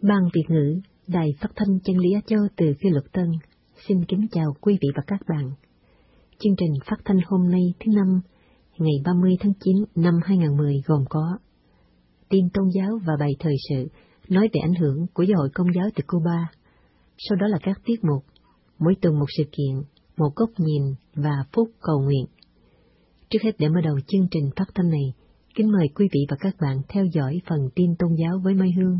Ban Việt ngữ, Đài Phát thanh Chân lý Á Châu từ Phi Luật Tân, xin kính chào quý vị và các bạn. Chương trình phát thanh hôm nay thứ Năm, ngày 30 tháng 9 năm 2010 gồm có tin tôn giáo và bài thời sự nói về ảnh hưởng của giáo hội Công giáo từ Cuba. Sau đó là các tiết mục, mỗi tuần một sự kiện, một góc nhìn và phút cầu nguyện. Trước hết để mở đầu chương trình phát thanh này, kính mời quý vị và các bạn theo dõi phần tin tôn giáo với Mai Hương.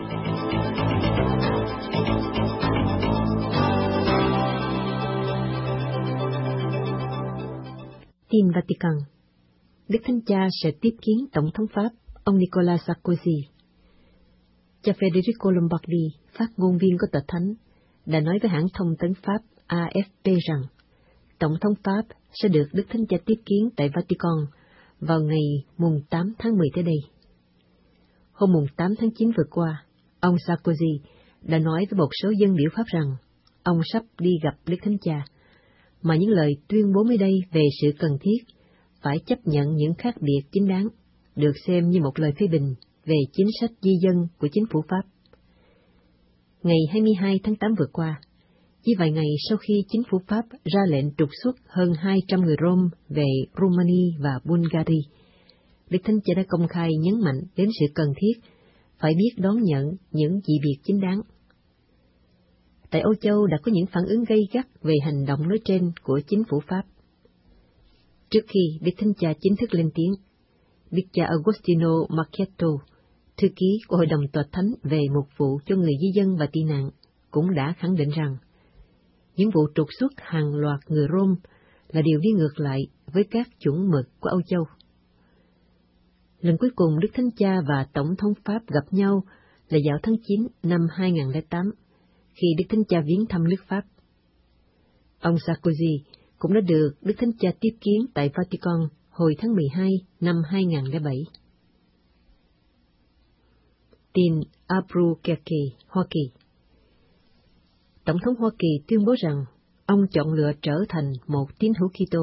Tin Vatican. Đức Thánh Cha sẽ tiếp kiến Tổng thống Pháp, ông Nicolas Sarkozy. Cha Federico Lombardi, phát ngôn viên của Tòa Thánh, đã nói với hãng thông tấn Pháp AFP rằng Tổng thống Pháp sẽ được Đức Thánh Cha tiếp kiến tại Vatican vào ngày mùng 8 tháng 10 tới đây. Hôm mùng 8 tháng 9 vừa qua, ông Sarkozy đã nói với một số dân biểu Pháp rằng ông sắp đi gặp Đức Thánh Cha, mà những lời tuyên bố mới đây về sự cần thiết phải chấp nhận những khác biệt chính đáng được xem như một lời phê bình về chính sách di dân của chính phủ Pháp. Ngày 22 tháng 8 vừa qua, chỉ vài ngày sau khi chính phủ Pháp ra lệnh trục xuất hơn 200 người Rome về Romania và Bulgaria, Đức Thánh Cha đã công khai nhấn mạnh đến sự cần thiết phải biết đón nhận những dị biệt chính đáng. Tại Âu Châu đã có những phản ứng gay gắt về hành động nói trên của chính phủ Pháp. Trước khi Đức Thánh Cha chính thức lên tiếng, Đức cha Agostino Marchetto, thư ký của Hội đồng Tòa Thánh về mục vụ cho người di dân và tị nạn, cũng đã khẳng định rằng những vụ trục xuất hàng loạt người Rome là điều đi ngược lại với các chuẩn mực của Âu Châu. Lần cuối cùng Đức Thánh Cha và Tổng thống Pháp gặp nhau là vào tháng 9 năm 2008, khi Đức Thánh Cha viếng thăm nước Pháp. Ông Sarkozy cũng đã được Đức Thánh Cha tiếp kiến tại Vatican hồi tháng 12 năm 2007. Tin Albuquerque, Hoa Kỳ. Tổng thống Hoa Kỳ tuyên bố rằng ông chọn lựa trở thành một tín hữu Kitô.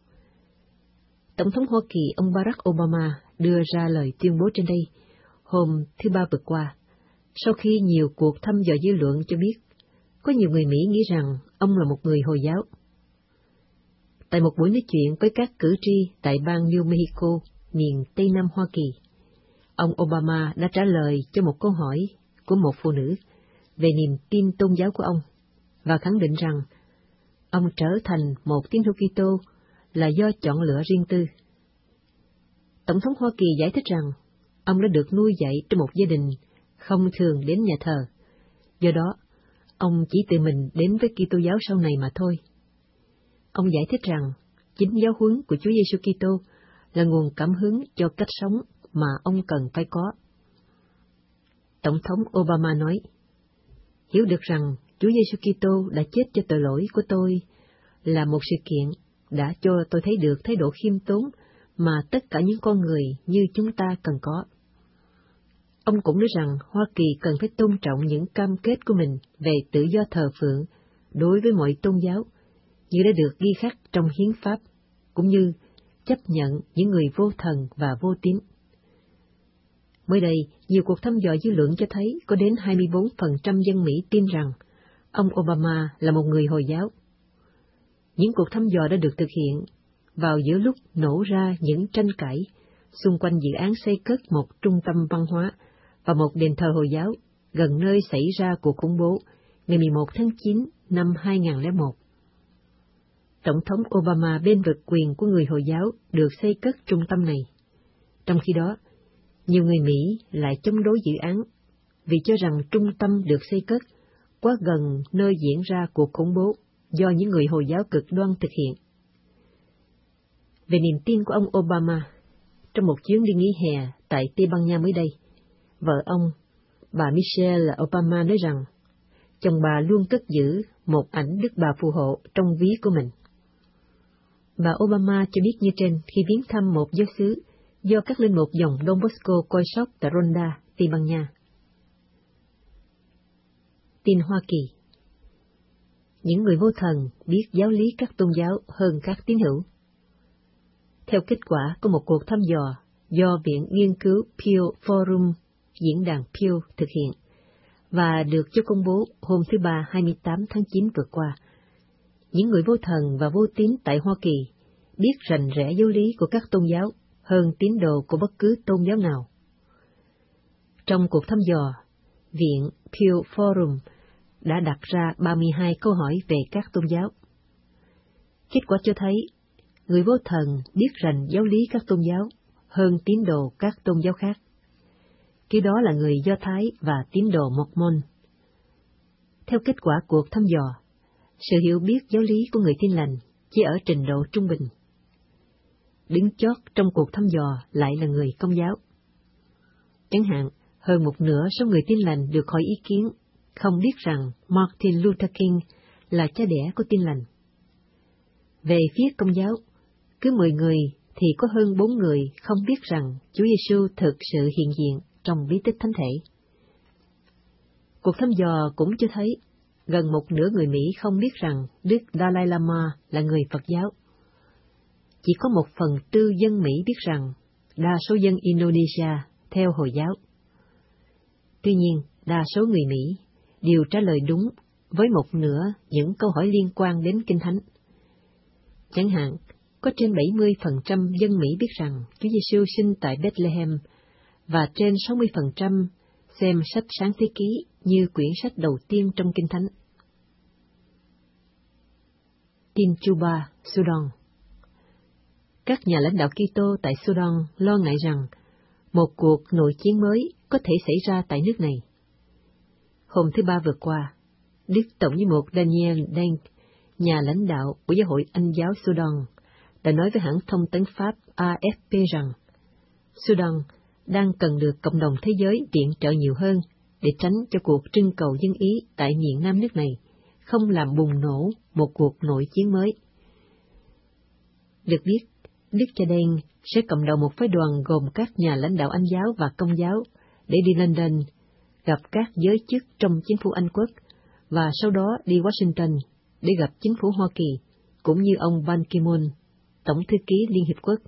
Tổng thống Hoa Kỳ ông Barack Obama đưa ra lời tuyên bố trên đây hôm thứ Ba vừa qua, sau khi nhiều cuộc thăm dò dư luận cho biết có nhiều người Mỹ nghĩ rằng ông là một người Hồi giáo. Tại một buổi nói chuyện với các cử tri tại bang New Mexico, miền Tây Nam Hoa Kỳ, ông Obama đã trả lời cho một câu hỏi của một phụ nữ về niềm tin tôn giáo của ông, và khẳng định rằng ông trở thành một tín hữu Kitô là do chọn lựa riêng tư. Tổng thống Hoa Kỳ giải thích rằng ông đã được nuôi dạy trong một gia đình không thường đến nhà thờ, do đó ông chỉ tự mình đến với Kitô giáo sau này mà thôi. Ông giải thích rằng chính giáo huấn của Chúa Giêsu Kitô là nguồn cảm hứng cho cách sống mà ông cần phải có. Tổng thống Obama nói, hiểu được rằng Chúa Giêsu Kitô đã chết cho tội lỗi của tôi là một sự kiện đã cho tôi thấy được thái độ khiêm tốn mà tất cả những con người như chúng ta cần có. Ông cũng nói rằng Hoa Kỳ cần phải tôn trọng những cam kết của mình về tự do thờ phượng đối với mọi tôn giáo, như đã được ghi khắc trong hiến pháp, cũng như chấp nhận những người vô thần và vô tín. Mới đây, nhiều cuộc thăm dò dư luận cho thấy có đến 24% dân Mỹ tin rằng ông Obama là một người Hồi giáo. Những cuộc thăm dò đã được thực hiện vào giữa lúc nổ ra những tranh cãi xung quanh dự án xây cất một trung tâm văn hóa và một đền thờ Hồi giáo gần nơi xảy ra cuộc khủng bố ngày 11 tháng 9 năm 2001. Tổng thống Obama bên vực quyền của người Hồi giáo được xây cất trung tâm này. Trong khi đó, nhiều người Mỹ lại chống đối dự án vì cho rằng trung tâm được xây cất quá gần nơi diễn ra cuộc khủng bố do những người Hồi giáo cực đoan thực hiện. Về niềm tin của ông Obama, trong một chuyến đi nghỉ hè tại Tây Ban Nha mới đây, vợ ông, bà Michelle Obama nói rằng chồng bà luôn cất giữ một ảnh Đức Bà phù hộ trong ví của mình. Bà Obama cho biết như trên khi viếng thăm một giáo xứ do các linh mục dòng Don Bosco coi sóc tại Ronda, Tây Ban Nha. Tin Hoa Kỳ. Những người vô thần biết giáo lý các tôn giáo hơn các tín hữu. Theo kết quả của một cuộc thăm dò do Viện Nghiên cứu Pew Forum, diễn đàn Pew thực hiện, và được cho công bố hôm thứ Ba 28 tháng 9 vừa qua. Những người vô thần và vô tín tại Hoa Kỳ biết rành rẽ giáo lý của các tôn giáo hơn tín đồ của bất cứ tôn giáo nào. Trong cuộc thăm dò, Viện Pew Forum đã đặt ra 32 câu hỏi về các tôn giáo. Kết quả cho thấy, người vô thần biết rành giáo lý các tôn giáo hơn tín đồ các tôn giáo khác. Kiểu đó là người Do Thái và tín đồ Mormon. Theo kết quả cuộc thăm dò, sự hiểu biết giáo lý của người Tin lành chỉ ở trình độ trung bình. Đứng chót trong cuộc thăm dò lại là người Công giáo. Chẳng hạn, hơn một nửa số người Tin lành được hỏi ý kiến không biết rằng Martin Luther King là cha đẻ của Tin lành. Về phía Công giáo, cứ 10 người thì có hơn 4 người không biết rằng Chúa Giêsu thực sự hiện diện trong bí tích thánh thể. Cuộc thăm dò cũng cho thấy gần một nửa người Mỹ không biết rằng Đức Dalai Lama là người Phật giáo. Chỉ có 1/4 dân Mỹ biết rằng đa số dân Indonesia theo Hồi giáo. Tuy nhiên, đa số người Mỹ đều trả lời đúng với một nửa những câu hỏi liên quan đến Kinh Thánh. Chẳng hạn, có trên 70% dân Mỹ biết rằng Chúa Giêsu sinh tại Bethlehem và trên 60% xem sách Sáng Thế Ký như quyển sách đầu tiên trong Kinh Thánh. Tin Juba, Sudan. Các nhà lãnh đạo Kitô tại Sudan lo ngại rằng một cuộc nội chiến mới có thể xảy ra tại nước này. Hôm thứ Ba vừa qua, Đức Tổng giám mục Daniel Deng, nhà lãnh đạo của Giáo hội Anh giáo Sudan, đã nói với hãng thông tấn Pháp AFP rằng Sudan đang cần được cộng đồng thế giới viện trợ nhiều hơn để tránh cho cuộc trưng cầu dân Ý tại miền nam nước này không làm bùng nổ một cuộc nội chiến mới. Được biết, Đức cha Đen sẽ cầm đầu một phái đoàn gồm các nhà lãnh đạo Anh giáo và Công giáo để đi London, gặp các giới chức trong chính phủ Anh quốc, và sau đó đi Washington để gặp chính phủ Hoa Kỳ, cũng như ông Ban Ki-moon, Tổng thư ký Liên Hiệp Quốc.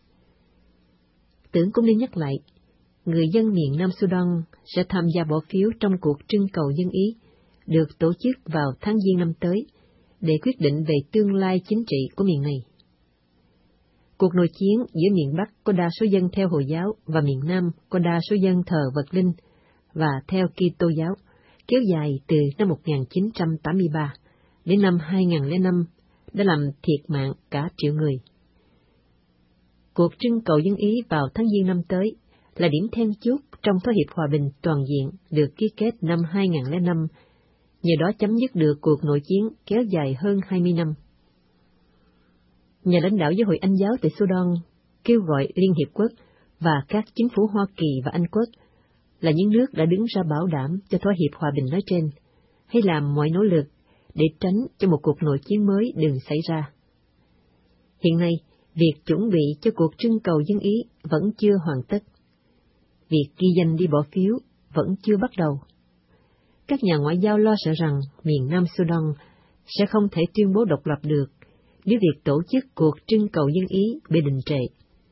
Tưởng cũng nên nhắc lại, người dân miền Nam Sudan sẽ tham gia bỏ phiếu trong cuộc trưng cầu dân Ý, được tổ chức vào tháng Giêng năm tới, để quyết định về tương lai chính trị của miền này. Cuộc nội chiến giữa miền Bắc có đa số dân theo Hồi giáo và miền Nam có đa số dân thờ vật linh và theo Kitô giáo, kéo dài từ năm 1983 đến năm 2005, đã làm thiệt mạng cả triệu người. Cuộc trưng cầu dân Ý vào tháng Giêng năm tới là điểm then chốt trong thỏa hiệp hòa bình toàn diện được ký kết năm 2005, nhờ đó chấm dứt được cuộc nội chiến kéo dài hơn 20 năm. Nhà lãnh đạo Giáo hội Anh giáo tại Sudan kêu gọi Liên Hiệp Quốc và các chính phủ Hoa Kỳ và Anh quốc là những nước đã đứng ra bảo đảm cho thỏa hiệp hòa bình nói trên, hay làm mọi nỗ lực để tránh cho một cuộc nội chiến mới đừng xảy ra. Hiện nay, việc chuẩn bị cho cuộc trưng cầu dân Ý vẫn chưa hoàn tất. Việc ghi danh đi bỏ phiếu vẫn chưa bắt đầu. Các nhà ngoại giao lo sợ rằng miền Nam Sudan sẽ không thể tuyên bố độc lập được nếu việc tổ chức cuộc trưng cầu dân Ý bị đình trệ.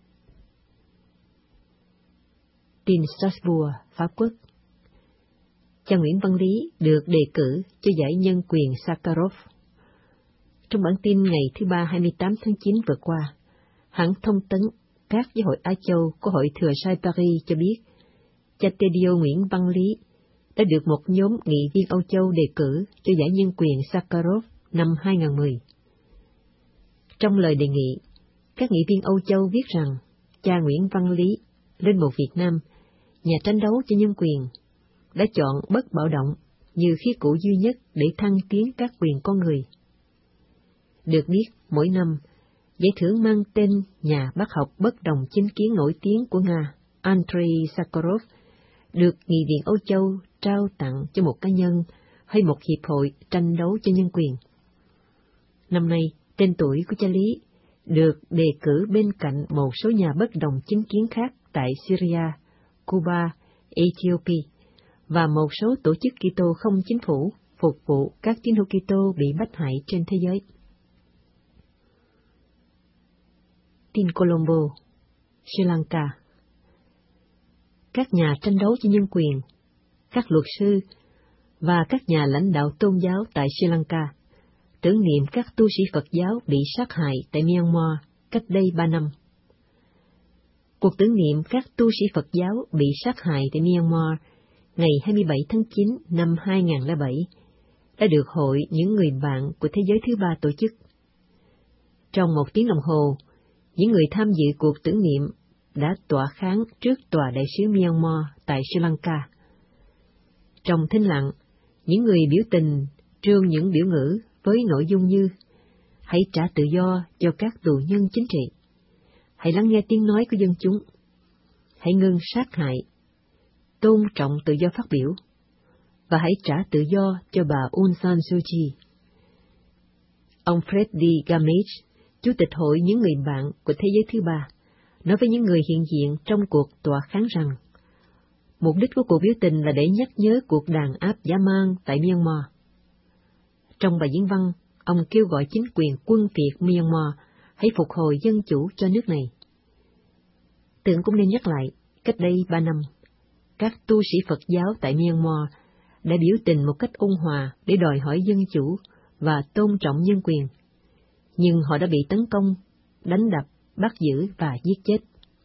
Tin Strasbourg, Pháp Quốc. Cha Nguyễn Văn Lý được đề cử cho giải nhân quyền Sakharov. Trong bản tin ngày thứ Ba 28 tháng 9 vừa qua, hãng thông tấn các giáo hội Á Châu của Hội Thừa Sai Paris cho biết, cha Tedio Nguyễn Văn Lý đã được một nhóm nghị viên Âu Châu đề cử cho giải nhân quyền Sakharov năm 2010. Trong lời đề nghị, các nghị viên Âu Châu viết rằng cha Nguyễn Văn Lý, linh mục Việt Nam, nhà tranh đấu cho nhân quyền, đã chọn bất bạo động như khí cụ duy nhất để thăng tiến các quyền con người. Được biết, mỗi năm, giải thưởng mang tên nhà bác học bất đồng chính kiến nổi tiếng của Nga, Andrei Sakharov, được nghị viện Âu Châu trao tặng cho một cá nhân hay một hiệp hội tranh đấu cho nhân quyền. Năm nay, tên tuổi của cha Lý được đề cử bên cạnh một số nhà bất đồng chính kiến khác tại Syria, Cuba, Ethiopia và một số tổ chức Kitô không chính phủ phục vụ các tín hữu Kitô bị bắt hại trên thế giới. Tin Colombo, Sri Lanka. Các nhà tranh đấu cho nhân quyền, các luật sư và các nhà lãnh đạo tôn giáo tại Sri Lanka, tưởng niệm các tu sĩ Phật giáo bị sát hại tại Myanmar cách đây 3 năm. Cuộc tưởng niệm các tu sĩ Phật giáo bị sát hại tại Myanmar ngày 27 tháng 9 năm 2007 đã được Hội những người bạn của Thế giới thứ ba tổ chức. Trong 1 tiếng đồng hồ, những người tham dự cuộc tưởng niệm đã tọa kháng trước Tòa đại sứ Myanmar tại Sri Lanka. Trong thinh lặng, những người biểu tình trương những biểu ngữ với nội dung như: hãy trả tự do cho các tù nhân chính trị, hãy lắng nghe tiếng nói của dân chúng, hãy ngưng sát hại, tôn trọng tự do phát biểu, và hãy trả tự do cho bà Aung San Suu Kyi. Ông Freddy Gamage, Chủ tịch Hội những người bạn của Thế giới thứ ba, nói với những người hiện diện trong cuộc tọa kháng rằng mục đích của cuộc biểu tình là để nhắc nhớ cuộc đàn áp dã man tại Myanmar. Trong bài diễn văn, ông kêu gọi chính quyền quân Việt Myanmar hãy phục hồi dân chủ cho nước này. Tưởng cũng nên nhắc lại, cách đây 3 năm, các tu sĩ Phật giáo tại Myanmar đã biểu tình một cách ôn hòa để đòi hỏi dân chủ và tôn trọng nhân quyền, nhưng họ đã bị tấn công, đánh đập, bắt giữ và giết chết.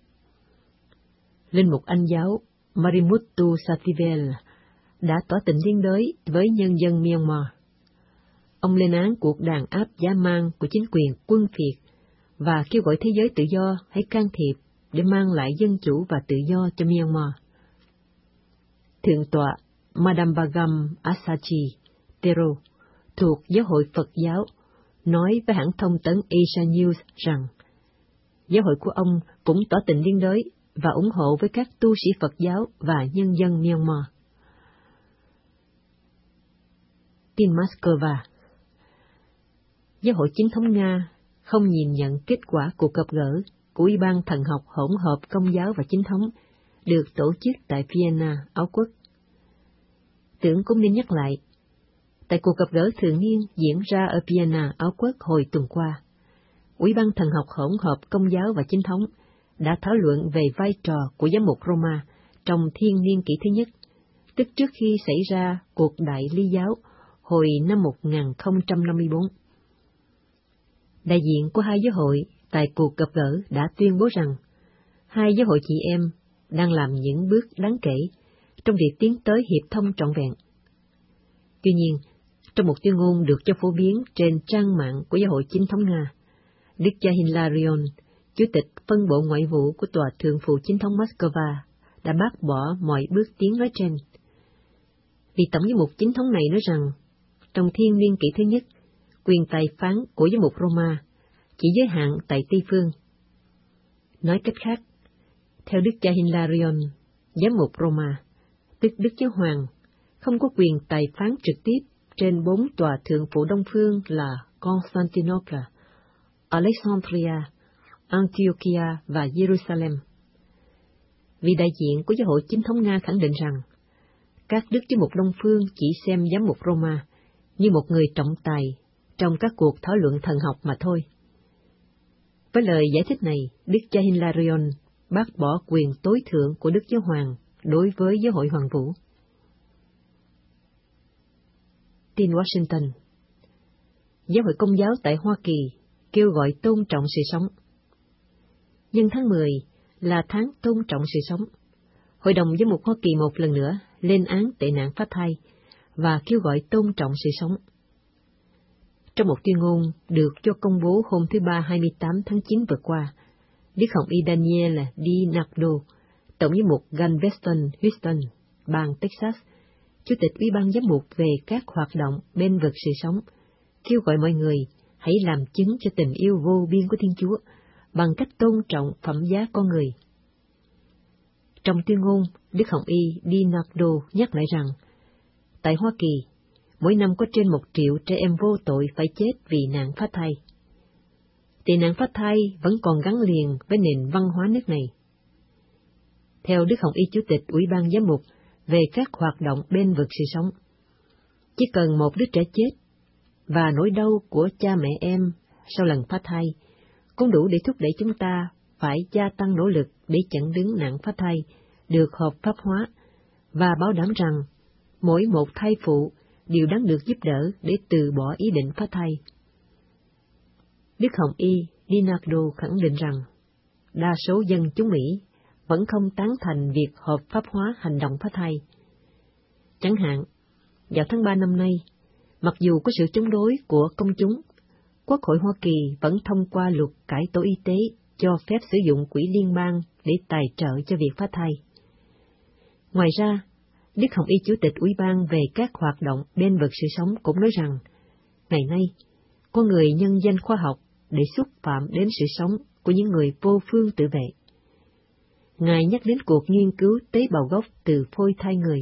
Linh mục Anh giáo Marimuthu Sathivel đã tỏ tình liên đới với nhân dân Myanmar. Ông lên án cuộc đàn áp dã man của chính quyền quân Việt và kêu gọi thế giới tự do hãy can thiệp để mang lại dân chủ và tự do cho Myanmar. Thượng tọa Madame Bagam Asachi Tero thuộc Giáo hội Phật giáo nói với hãng thông tấn Asia News rằng giáo hội của ông cũng tỏ tình liên đới và ủng hộ với các tu sĩ Phật giáo và nhân dân Myanmar. Tin Moscow. Giáo hội Chính thống Nga không nhìn nhận kết quả cuộc gặp gỡ của Ủy ban Thần học hỗn hợp Công giáo và Chính thống được tổ chức tại Vienna, Áo Quốc. Tưởng cũng nên nhắc lại, tại cuộc gặp gỡ thường niên diễn ra ở Vienna, Áo Quốc hồi tuần qua, Ủy ban Thần học hỗn hợp Công giáo và Chính thống đã thảo luận về vai trò của giám mục Roma trong thiên niên kỷ thứ nhất, tức trước khi xảy ra cuộc đại ly giáo hồi năm 1054. Đại diện của hai giáo hội tại cuộc gặp gỡ đã tuyên bố rằng hai giáo hội chị em đang làm những bước đáng kể trong việc tiến tới hiệp thông trọn vẹn. Tuy nhiên, trong một tuyên ngôn được cho phổ biến trên trang mạng của Giáo hội Chính thống Nga, Đức cha Hilarion, Chủ tịch phân bộ ngoại vụ của Tòa Thượng phụ Chính thống Moscow, đã bác bỏ mọi bước tiến nói trên. Vì Tổng giám mục Chính thống này nói rằng, trong thiên niên kỷ thứ nhất, quyền tài phán của giám mục Roma chỉ giới hạn tại Tây phương. Nói cách khác, theo Đức cha Hilarion, giám mục Roma, tức Đức Giáo Hoàng, không có quyền tài phán trực tiếp trên 4 tòa thượng phụ Đông phương là Constantinople, Alexandria, Antiochia và Jerusalem. Vì đại diện của Giáo hội Chính thống Nga khẳng định rằng, các đức giám mục Đông phương chỉ xem giám mục Roma như một người trọng tài trong các cuộc thảo luận thần học mà thôi. Với lời giải thích này, Đức cha Hilarion bác bỏ quyền tối thượng của Đức Giáo Hoàng đối với Giáo hội Hoàng vũ. Tin Washington. Giáo hội Công giáo tại Hoa Kỳ kêu gọi tôn trọng sự sống. Nhưng tháng 10 là tháng tôn trọng sự sống. Hội đồng Giám mục Hoa Kỳ một lần nữa lên án tệ nạn phá thai và kêu gọi tôn trọng sự sống. Trong một tuyên ngôn được cho công bố hôm thứ Ba 28 tháng 9 vừa qua, Đức Hồng Y Daniel DiNardo, Tổng giám mục Galveston, Houston, bang Texas, Chủ tịch Ủy ban Giám mục về các hoạt động bên vực sự sống, kêu gọi mọi người hãy làm chứng cho tình yêu vô biên của Thiên Chúa bằng cách tôn trọng phẩm giá con người. Trong tuyên ngôn, Đức Hồng Y DiNardo nhắc lại rằng, tại Hoa Kỳ, mỗi năm có trên 1 triệu trẻ em vô tội phải chết vì nạn phá thai. Tệ nạn phá thai vẫn còn gắn liền với nền văn hóa nước này. Theo Đức Hồng Y Chủ tịch Ủy ban Giám mục về các hoạt động bên vực sự sống, chỉ cần một đứa trẻ chết, và nỗi đau của cha mẹ em sau lần phá thai cũng đủ để thúc đẩy chúng ta phải gia tăng nỗ lực để chặn đứng nạn phá thai được hợp pháp hóa và bảo đảm rằng mỗi một thai phụ đều đáng được giúp đỡ để từ bỏ ý định phá thai. Đức Hồng Y DiNardo khẳng định rằng, đa số dân chúng Mỹ vẫn không tán thành việc hợp pháp hóa hành động phá thai. Chẳng hạn, vào tháng 3 năm nay, mặc dù có sự chống đối của công chúng, Quốc hội Hoa Kỳ vẫn thông qua luật cải tổ y tế cho phép sử dụng quỹ liên bang để tài trợ cho việc phá thai. Ngoài ra, Đức Hồng Y Chủ tịch Ủy ban về các hoạt động bên vực sự sống cũng nói rằng, ngày nay, có người nhân danh khoa học để xúc phạm đến sự sống của những người vô phương tự vệ. Ngài nhắc đến cuộc nghiên cứu tế bào gốc từ phôi thai người.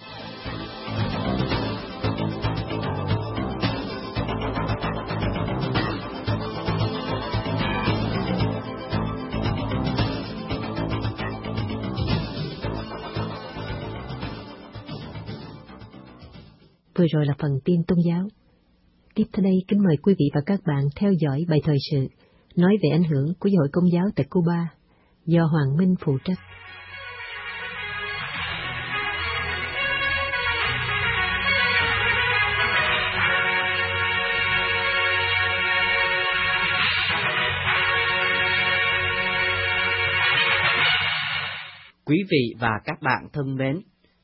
Vừa rồi là phần tin tôn giáo. Tiếp theo đây kính mời quý vị và các bạn theo dõi bài thời sự nói về ảnh hưởng của giáo hội Công giáo tại Cuba do Hoàng Minh phụ trách. Quý vị và các bạn thân mến,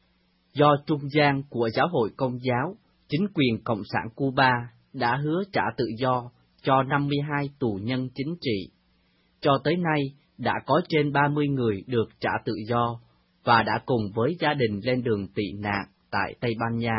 do trung gian của giáo hội Công giáo, chính quyền Cộng sản Cuba đã hứa trả tự do cho 52 tù nhân chính trị. Cho tới nay, đã có trên 30 người được trả tự do và đã cùng với gia đình lên đường tị nạn tại Tây Ban Nha.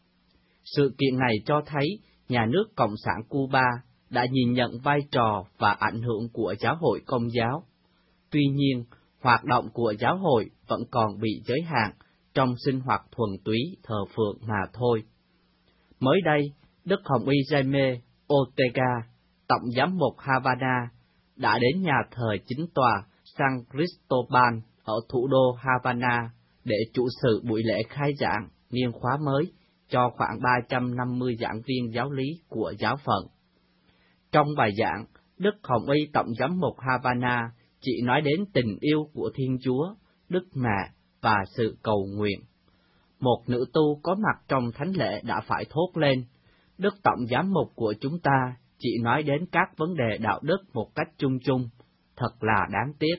Sự kiện này cho thấy nhà nước Cộng sản Cuba đã nhìn nhận vai trò và ảnh hưởng của giáo hội Công giáo. Tuy nhiên, hoạt động của giáo hội vẫn còn bị giới hạn trong sinh hoạt thuần túy thờ phượng mà thôi. Mới đây, Đức Hồng Y Jaime Ortega, Tổng giám mục Havana, đã đến nhà thờ chính tòa San Cristobal ở thủ đô Havana để chủ sự buổi lễ khai giảng niên khóa mới cho khoảng 350 giảng viên giáo lý của giáo phận. Trong bài giảng, Đức Hồng Y Tổng giám mục Havana chỉ nói đến tình yêu của Thiên Chúa, Đức Mẹ và sự cầu nguyện. Một nữ tu có mặt trong thánh lễ đã phải thốt lên, Đức Tổng giám mục của chúng ta chỉ nói đến các vấn đề đạo đức một cách chung chung, thật là đáng tiếc.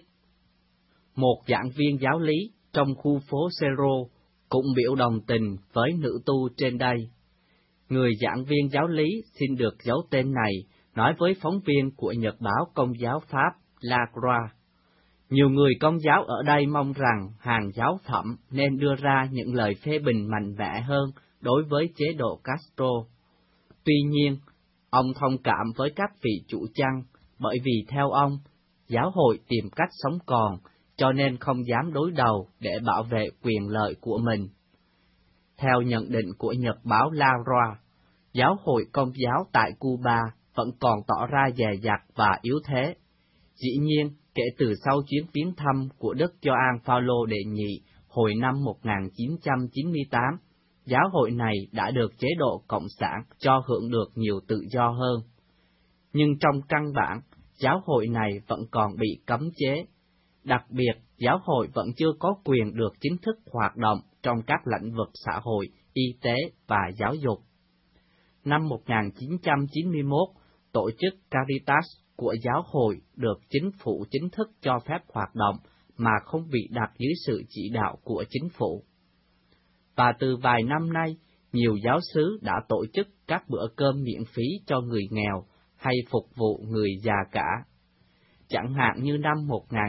Một giảng viên giáo lý trong khu phố Cerro cũng biểu đồng tình với nữ tu trên đây. Người giảng viên giáo lý xin được giấu tên này nói với phóng viên của Nhật báo Công giáo Pháp La Croix. Nhiều người Công giáo ở đây mong rằng hàng giáo phẩm nên đưa ra những lời phê bình mạnh mẽ hơn đối với chế độ Castro. Tuy nhiên, ông thông cảm với các vị chủ chăn, bởi vì theo ông, giáo hội tìm cách sống còn, cho nên không dám đối đầu để bảo vệ quyền lợi của mình. Theo nhận định của Nhật báo La Croix, giáo hội Công giáo tại Cuba vẫn còn tỏ ra dè dặt và yếu thế. Dĩ nhiên, kể từ sau chuyến viếng thăm của Đức Gioan Phaolô đệ nhị hồi năm 1998, giáo hội này đã được chế độ Cộng sản cho hưởng được nhiều tự do hơn. Nhưng trong căn bản, giáo hội này vẫn còn bị cấm chế. Đặc biệt, giáo hội vẫn chưa có quyền được chính thức hoạt động trong các lĩnh vực xã hội, y tế và giáo dục. Năm 1991, tổ chức Caritas của giáo hội được chính phủ chính thức cho phép hoạt động mà không bị đặt dưới sự chỉ đạo của chính phủ. Và từ vài năm nay, nhiều giáo xứ đã tổ chức các bữa cơm miễn phí cho người nghèo hay phục vụ người già cả. Chẳng hạn như năm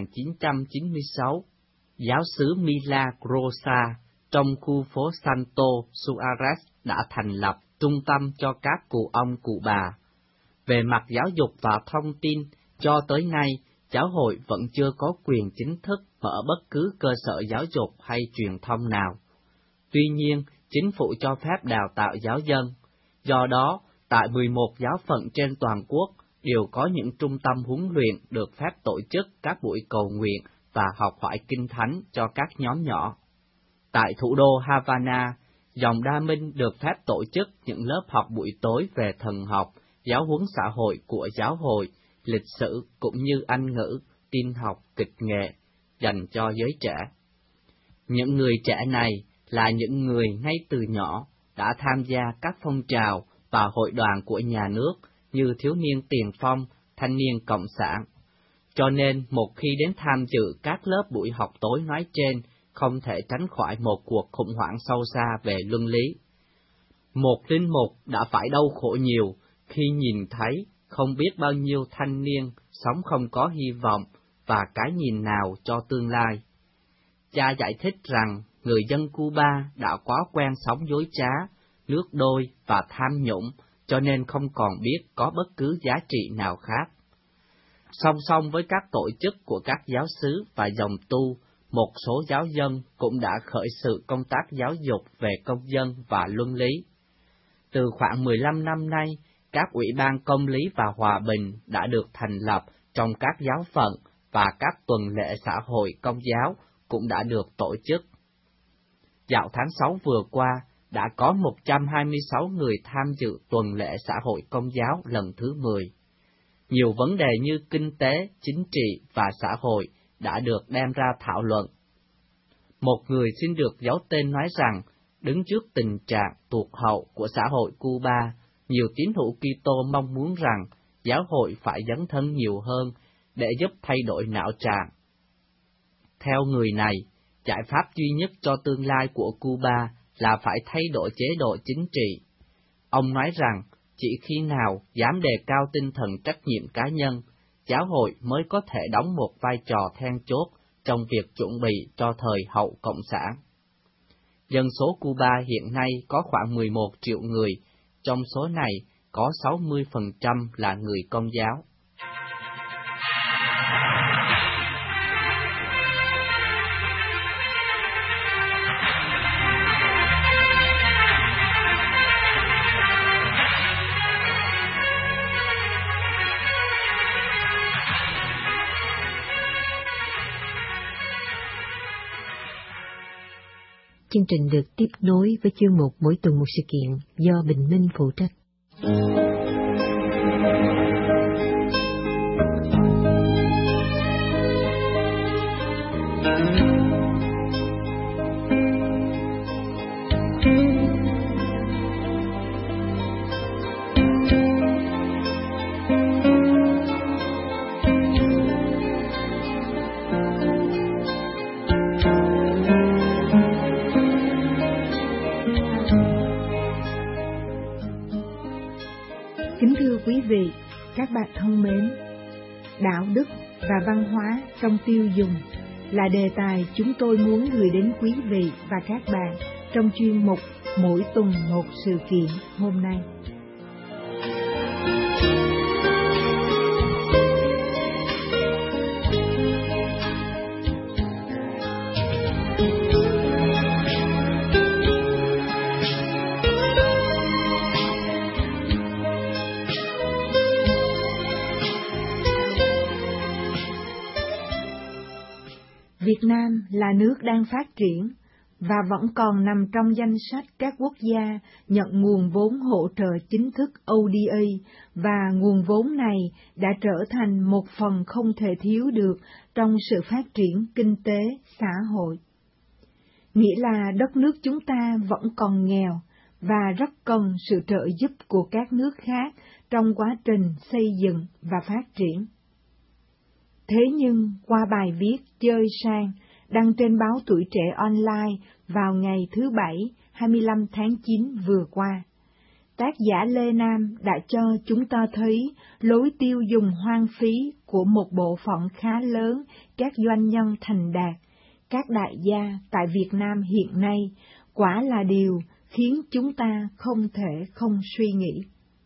1996, giáo xứ Milagrosa trong khu phố Santo Suárez đã thành lập trung tâm cho các cụ ông cụ bà. Về mặt giáo dục và thông tin, cho tới nay, giáo hội vẫn chưa có quyền chính thức mở bất cứ cơ sở giáo dục hay truyền thông nào. Tuy nhiên, chính phủ cho phép đào tạo giáo dân. Do đó, tại 11 giáo phận trên toàn quốc đều có những trung tâm huấn luyện được phép tổ chức các buổi cầu nguyện và học hỏi kinh thánh cho các nhóm nhỏ. Tại thủ đô Havana, dòng Đa Minh được phép tổ chức những lớp học buổi tối về thần học, giáo huấn xã hội của giáo hội, lịch sử cũng như Anh ngữ, tin học, kịch nghệ, dành cho giới trẻ. Những người trẻ này là những người ngay từ nhỏ đã tham gia các phong trào và hội đoàn của nhà nước như thiếu niên tiền phong, thanh niên cộng sản. Cho nên một khi đến tham dự các lớp buổi học tối nói trên, không thể tránh khỏi một cuộc khủng hoảng sâu xa về luân lý. Một linh mục đã phải đau khổ nhiều khi nhìn thấy không biết bao nhiêu thanh niên sống không có hy vọng và cái nhìn nào cho tương lai. Cha giải thích rằng người dân Cuba đã quá quen sống dối trá, nước đôi và tham nhũng, cho nên không còn biết có bất cứ giá trị nào khác. Song song với các tổ chức của các giáo xứ và dòng tu, một số giáo dân cũng đã khởi sự công tác giáo dục về công dân và luân lý. Từ khoảng 15 năm nay, các ủy ban công lý và hòa bình đã được thành lập trong các giáo phận và các tuần lễ xã hội công giáo cũng đã được tổ chức. Dạo tháng 6 vừa qua, đã có 126 người tham dự tuần lễ xã hội công giáo lần thứ 10. Nhiều vấn đề như kinh tế, chính trị và xã hội đã được đem ra thảo luận. Một người xin được giấu tên nói rằng, đứng trước tình trạng tụt hậu của xã hội Cuba, nhiều tín hữu Kitô mong muốn rằng giáo hội phải dấn thân nhiều hơn để giúp thay đổi não trạng. Theo người này, giải pháp duy nhất cho tương lai của Cuba là phải thay đổi chế độ chính trị. Ông nói rằng, chỉ khi nào dám đề cao tinh thần trách nhiệm cá nhân, giáo hội mới có thể đóng một vai trò then chốt trong việc chuẩn bị cho thời hậu Cộng sản. Dân số Cuba hiện nay có khoảng 11 triệu người, trong số này có 60% là người Công giáo. Chương trình được tiếp nối với chuyên mục Mỗi tuần một sự kiện do Bình Minh phụ trách. Kính thưa quý vị, các bạn thân mến, đạo đức và văn hóa trong tiêu dùng là đề tài chúng tôi muốn gửi đến quý vị và các bạn trong chuyên mục Mỗi tuần một sự kiện hôm nay. Việt Nam là nước đang phát triển và vẫn còn nằm trong danh sách các quốc gia nhận nguồn vốn hỗ trợ chính thức ODA, và nguồn vốn này đã trở thành một phần không thể thiếu được trong sự phát triển kinh tế, xã hội. Nghĩa là đất nước chúng ta vẫn còn nghèo và rất cần sự trợ giúp của các nước khác trong quá trình xây dựng và phát triển. Thế nhưng, qua bài viết Chơi Sang đăng trên báo Tuổi Trẻ Online vào ngày thứ Bảy 25 tháng 9 vừa qua, tác giả Lê Nam đã cho chúng ta thấy lối tiêu dùng hoang phí của một bộ phận khá lớn các doanh nhân thành đạt, các đại gia tại Việt Nam hiện nay, quả là điều khiến chúng ta không thể không suy nghĩ.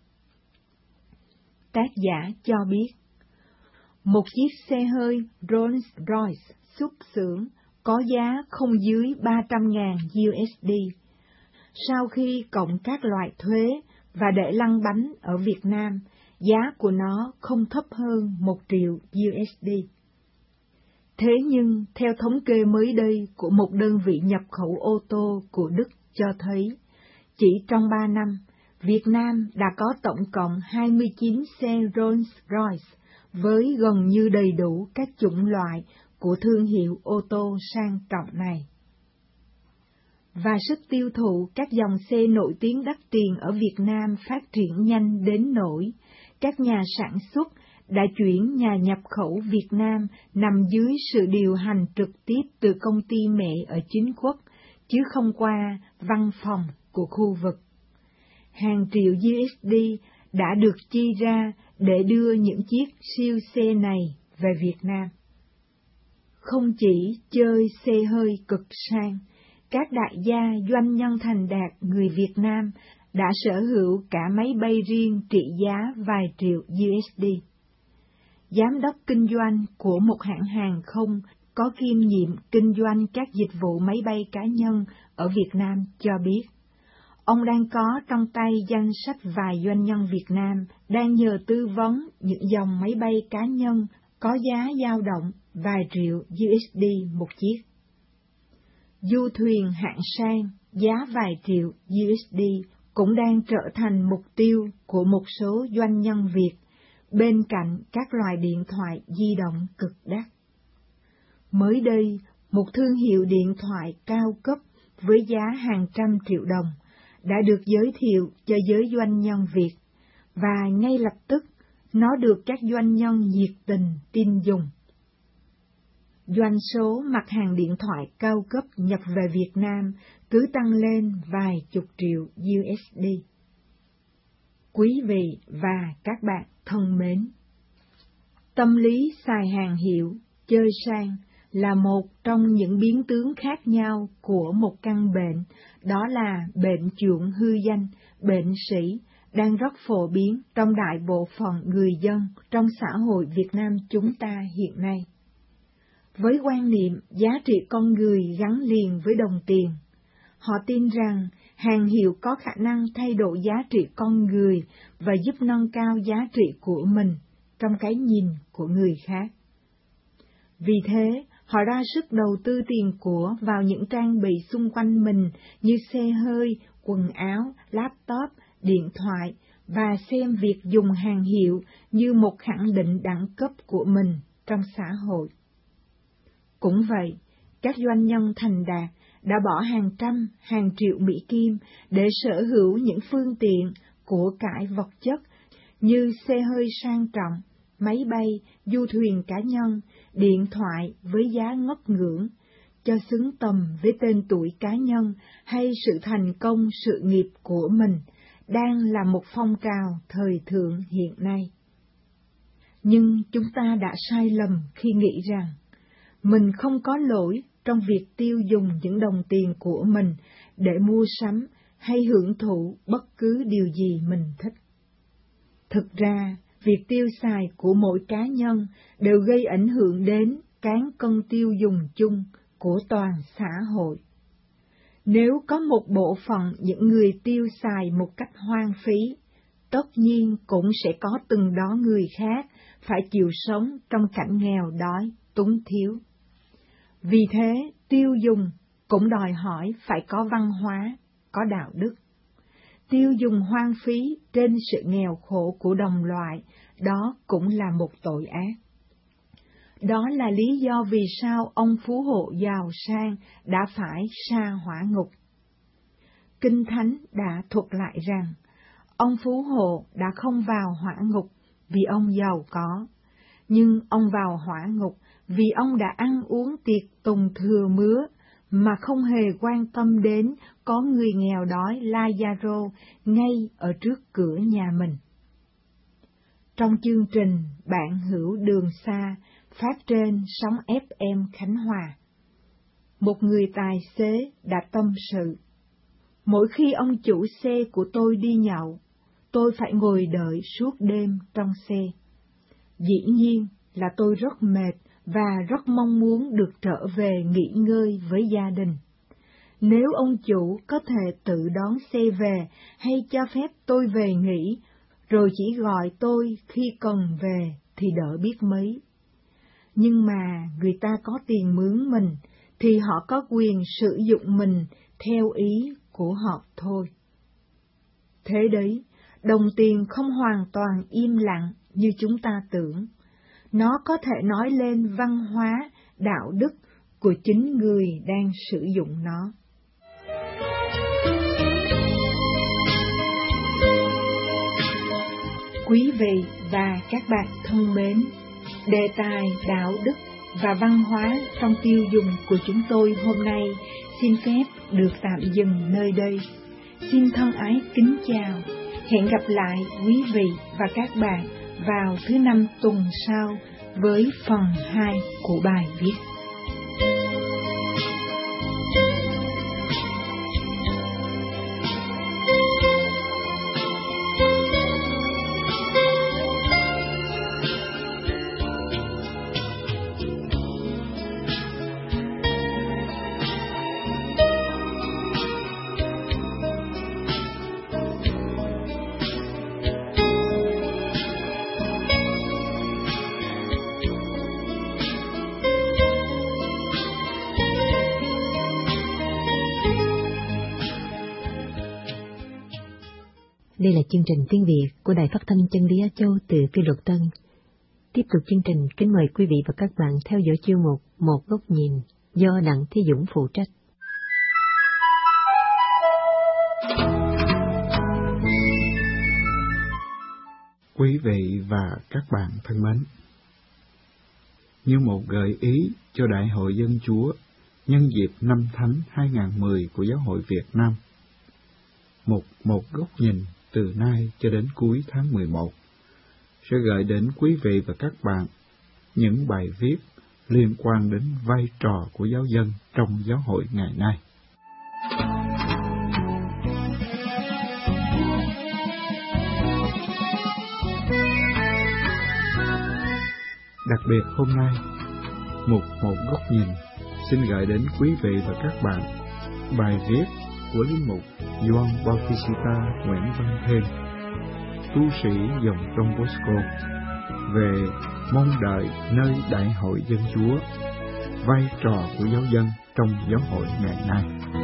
Tác giả cho biết, một chiếc xe hơi Rolls-Royce xuất xưởng có giá không dưới 300.000 USD. Sau khi cộng các loại thuế và để lăn bánh ở Việt Nam, giá của nó không thấp hơn 1 triệu USD. Thế nhưng, theo thống kê mới đây của một đơn vị nhập khẩu ô tô của Đức cho thấy, chỉ trong 3 năm, Việt Nam đã có tổng cộng 29 xe Rolls-Royce với gần như đầy đủ các chủng loại của thương hiệu ô tô sang trọng này. và sức tiêu thụ các dòng xe nổi tiếng đắt tiền ở Việt Nam phát triển nhanh đến nỗi các nhà sản xuất đã chuyển nhà nhập khẩu Việt Nam nằm dưới sự điều hành trực tiếp từ công ty mẹ ở chính quốc, chứ không qua văn phòng của khu vực. Hàng triệu USD đã được chi ra để đưa những chiếc siêu xe này về Việt Nam. Không chỉ chơi xe hơi cực sang, các đại gia doanh nhân thành đạt người Việt Nam đã sở hữu cả máy bay riêng trị giá vài triệu USD. Giám đốc kinh doanh của một hãng hàng không có kiêm nhiệm kinh doanh các dịch vụ máy bay cá nhân ở Việt Nam cho biết, ông đang có trong tay danh sách vài doanh nhân Việt Nam đang nhờ tư vấn những dòng máy bay cá nhân có giá dao động vài triệu USD một chiếc. Du thuyền hạng sang giá vài triệu USD cũng đang trở thành mục tiêu của một số doanh nhân Việt, bên cạnh các loại điện thoại di động cực đắt. Mới đây, một thương hiệu điện thoại cao cấp với giá hàng trăm triệu đồng đã được giới thiệu cho giới doanh nhân Việt, và ngay lập tức nó được các doanh nhân nhiệt tình tin dùng. Doanh số mặt hàng điện thoại cao cấp nhập về Việt Nam cứ tăng lên vài chục triệu USD. Quý vị và các bạn thân mến, tâm lý xài hàng hiệu, chơi sang là một trong những biến tướng khác nhau của một căn bệnh, đó là bệnh chuộng hư danh, bệnh sĩ, đang rất phổ biến trong đại bộ phận người dân trong xã hội Việt Nam chúng ta hiện nay. Với quan niệm giá trị con người gắn liền với đồng tiền, họ tin rằng hàng hiệu có khả năng thay đổi giá trị con người và giúp nâng cao giá trị của mình trong cái nhìn của người khác. Vì thế, họ ra sức đầu tư tiền của vào những trang bị xung quanh mình như xe hơi, quần áo, laptop, điện thoại, và xem việc dùng hàng hiệu như một khẳng định đẳng cấp của mình trong xã hội. Cũng vậy, các doanh nhân thành đạt đã bỏ hàng trăm, hàng triệu Mỹ Kim để sở hữu những phương tiện, của cải vật chất như xe hơi sang trọng, máy bay, du thuyền cá nhân, điện thoại với giá ngất ngưỡng, cho xứng tầm với tên tuổi cá nhân hay sự thành công sự nghiệp của mình, đang là một phong trào thời thượng hiện nay. Nhưng chúng ta đã sai lầm khi nghĩ rằng mình không có lỗi trong việc tiêu dùng những đồng tiền của mình để mua sắm hay hưởng thụ bất cứ điều gì mình thích. Thực ra, việc tiêu xài của mỗi cá nhân đều gây ảnh hưởng đến cán cân tiêu dùng chung của toàn xã hội. Nếu có một bộ phận những người tiêu xài một cách hoang phí, tất nhiên cũng sẽ có từng đó người khác phải chịu sống trong cảnh nghèo đói, túng thiếu. Vì thế, tiêu dùng cũng đòi hỏi phải có văn hóa, có đạo đức. Tiêu dùng hoang phí trên sự nghèo khổ của đồng loại, đó cũng là một tội ác. Đó là lý do vì sao ông phú hộ giàu sang đã phải sa hỏa ngục. Kinh Thánh đã thuật lại rằng, ông phú hộ đã không vào hỏa ngục vì ông giàu có, nhưng ông vào hỏa ngục vì ông đã ăn uống tiệc tùng thừa mứa, mà không hề quan tâm đến có người nghèo đói Lazaro ngay ở trước cửa nhà mình. Trong chương trình Bạn hữu đường xa phát trên sóng FM Khánh Hòa, một người tài xế đã tâm sự: mỗi khi ông chủ xe của tôi đi nhậu, tôi phải ngồi đợi suốt đêm trong xe. Dĩ nhiên là tôi rất mệt và rất mong muốn được trở về nghỉ ngơi với gia đình. Nếu ông chủ có thể tự đón xe về hay cho phép tôi về nghỉ, rồi chỉ gọi tôi khi cần về thì đỡ biết mấy. Nhưng mà người ta có tiền mướn mình, thì họ có quyền sử dụng mình theo ý của họ thôi. Thế đấy, đồng tiền không hoàn toàn im lặng như chúng ta tưởng. Nó có thể nói lên văn hóa, đạo đức của chính người đang sử dụng nó. vị và các bạn thân mến, đề tài đạo đức và văn hóa trong tiêu dùng của chúng tôi hôm nay xin phép được tạm dừng nơi đây. Xin thân ái kính chào, hẹn gặp lại quý vị và các bạn vào thứ Năm tuần sau với phần 2 của bài viết. Đây là chương trình tiếng Việt của Đài Phát thanh Chân lý Á Châu từ Phi Luật Tân. Tiếp tục chương trình, kính mời quý vị và các bạn theo dõi chuyên mục Một Góc Nhìn do Đặng Thế Dũng phụ trách. Quý vị và các bạn thân mến, như một gợi ý cho Đại hội Dân Chúa nhân dịp Năm Thánh 2010 của Giáo hội Việt Nam, một góc nhìn từ nay cho đến cuối tháng 11 sẽ gửi đến quý vị và các bạn những bài viết liên quan đến vai trò của giáo dân trong giáo hội ngày nay. Đặc biệt hôm nay, một góc nhìn xin gửi đến quý vị và các bạn bài viết của linh mục Gioan Bautista Nguyễn Văn Thêm, tu sĩ dòng Don Bosco, về mong đợi nơi Đại hội Dân Chúa, vai trò của giáo dân trong giáo hội ngày nay.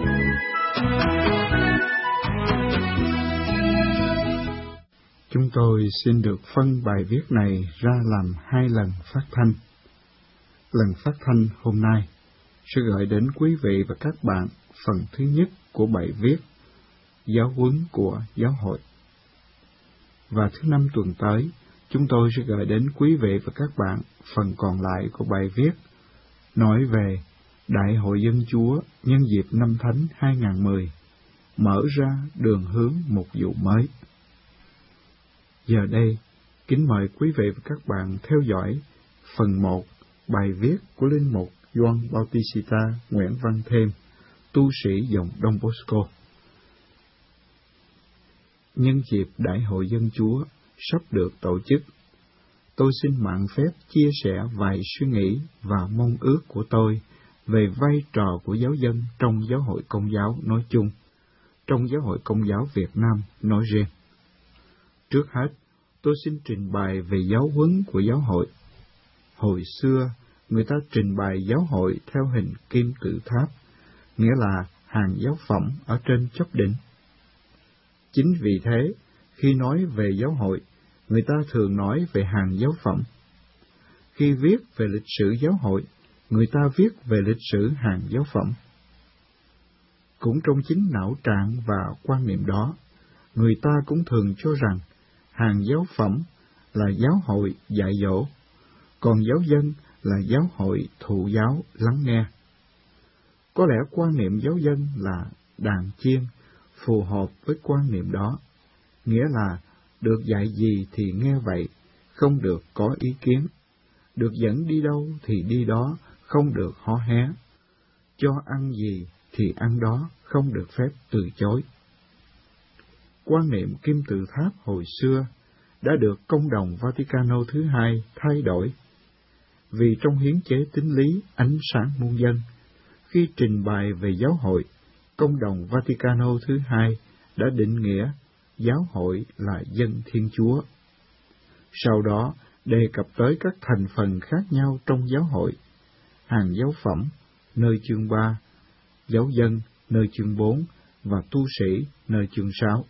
Chúng tôi xin được phân bài viết này ra làm 2 lần phát thanh. Lần phát thanh hôm nay sẽ gửi đến quý vị và các bạn phần thứ nhất của bài viết Giáo huấn của giáo hội. Và thứ Năm tuần tới, chúng tôi sẽ gửi đến quý vị và các bạn phần còn lại của bài viết nói về Đại hội Dân Chúa nhân dịp Năm Thánh 2010, mở ra đường hướng một vụ mới. Giờ đây, kính mời quý vị và các bạn theo dõi phần 1 bài viết của linh mục Gioan Bautista Nguyễn Văn Thêm, tu sĩ dòng Don Bosco. Nhân dịp Đại hội Dân Chúa sắp được tổ chức, tôi xin mạn phép chia sẻ vài suy nghĩ và mong ước của tôi về vai trò của giáo dân trong giáo hội Công giáo nói chung, trong giáo hội Công giáo Việt Nam nói riêng. Trước hết, tôi xin trình bày về giáo huấn của giáo hội. Hồi xưa, người ta trình bày giáo hội theo hình kim tự tháp, nghĩa là hàng giáo phẩm ở trên chóp đỉnh. Chính vì thế, khi nói về giáo hội, người ta thường nói về hàng giáo phẩm. Khi viết về lịch sử giáo hội, người ta viết về lịch sử hàng giáo phẩm. Cũng trong chính não trạng và quan niệm đó, người ta cũng thường cho rằng hàng giáo phẩm là giáo hội dạy dỗ, còn giáo dân là giáo hội thụ giáo lắng nghe. Có lẽ quan niệm giáo dân là đàn chiên phù hợp với quan niệm đó, nghĩa là được dạy gì thì nghe vậy, không được có ý kiến, được dẫn đi đâu thì đi đó, không được hó hé, cho ăn gì thì ăn đó, không được phép từ chối. Quan niệm kim tự tháp hồi xưa đã được Công đồng Vaticano thứ hai thay đổi, vì trong hiến chế tín lý ánh sáng muôn dân, khi trình bày về giáo hội, Công đồng Vaticano thứ hai đã định nghĩa giáo hội là dân Thiên Chúa. Sau đó, đề cập tới các thành phần khác nhau trong giáo hội, hàng giáo phẩm, nơi chương 3, giáo dân, nơi chương 4, và tu sĩ, nơi chương 6.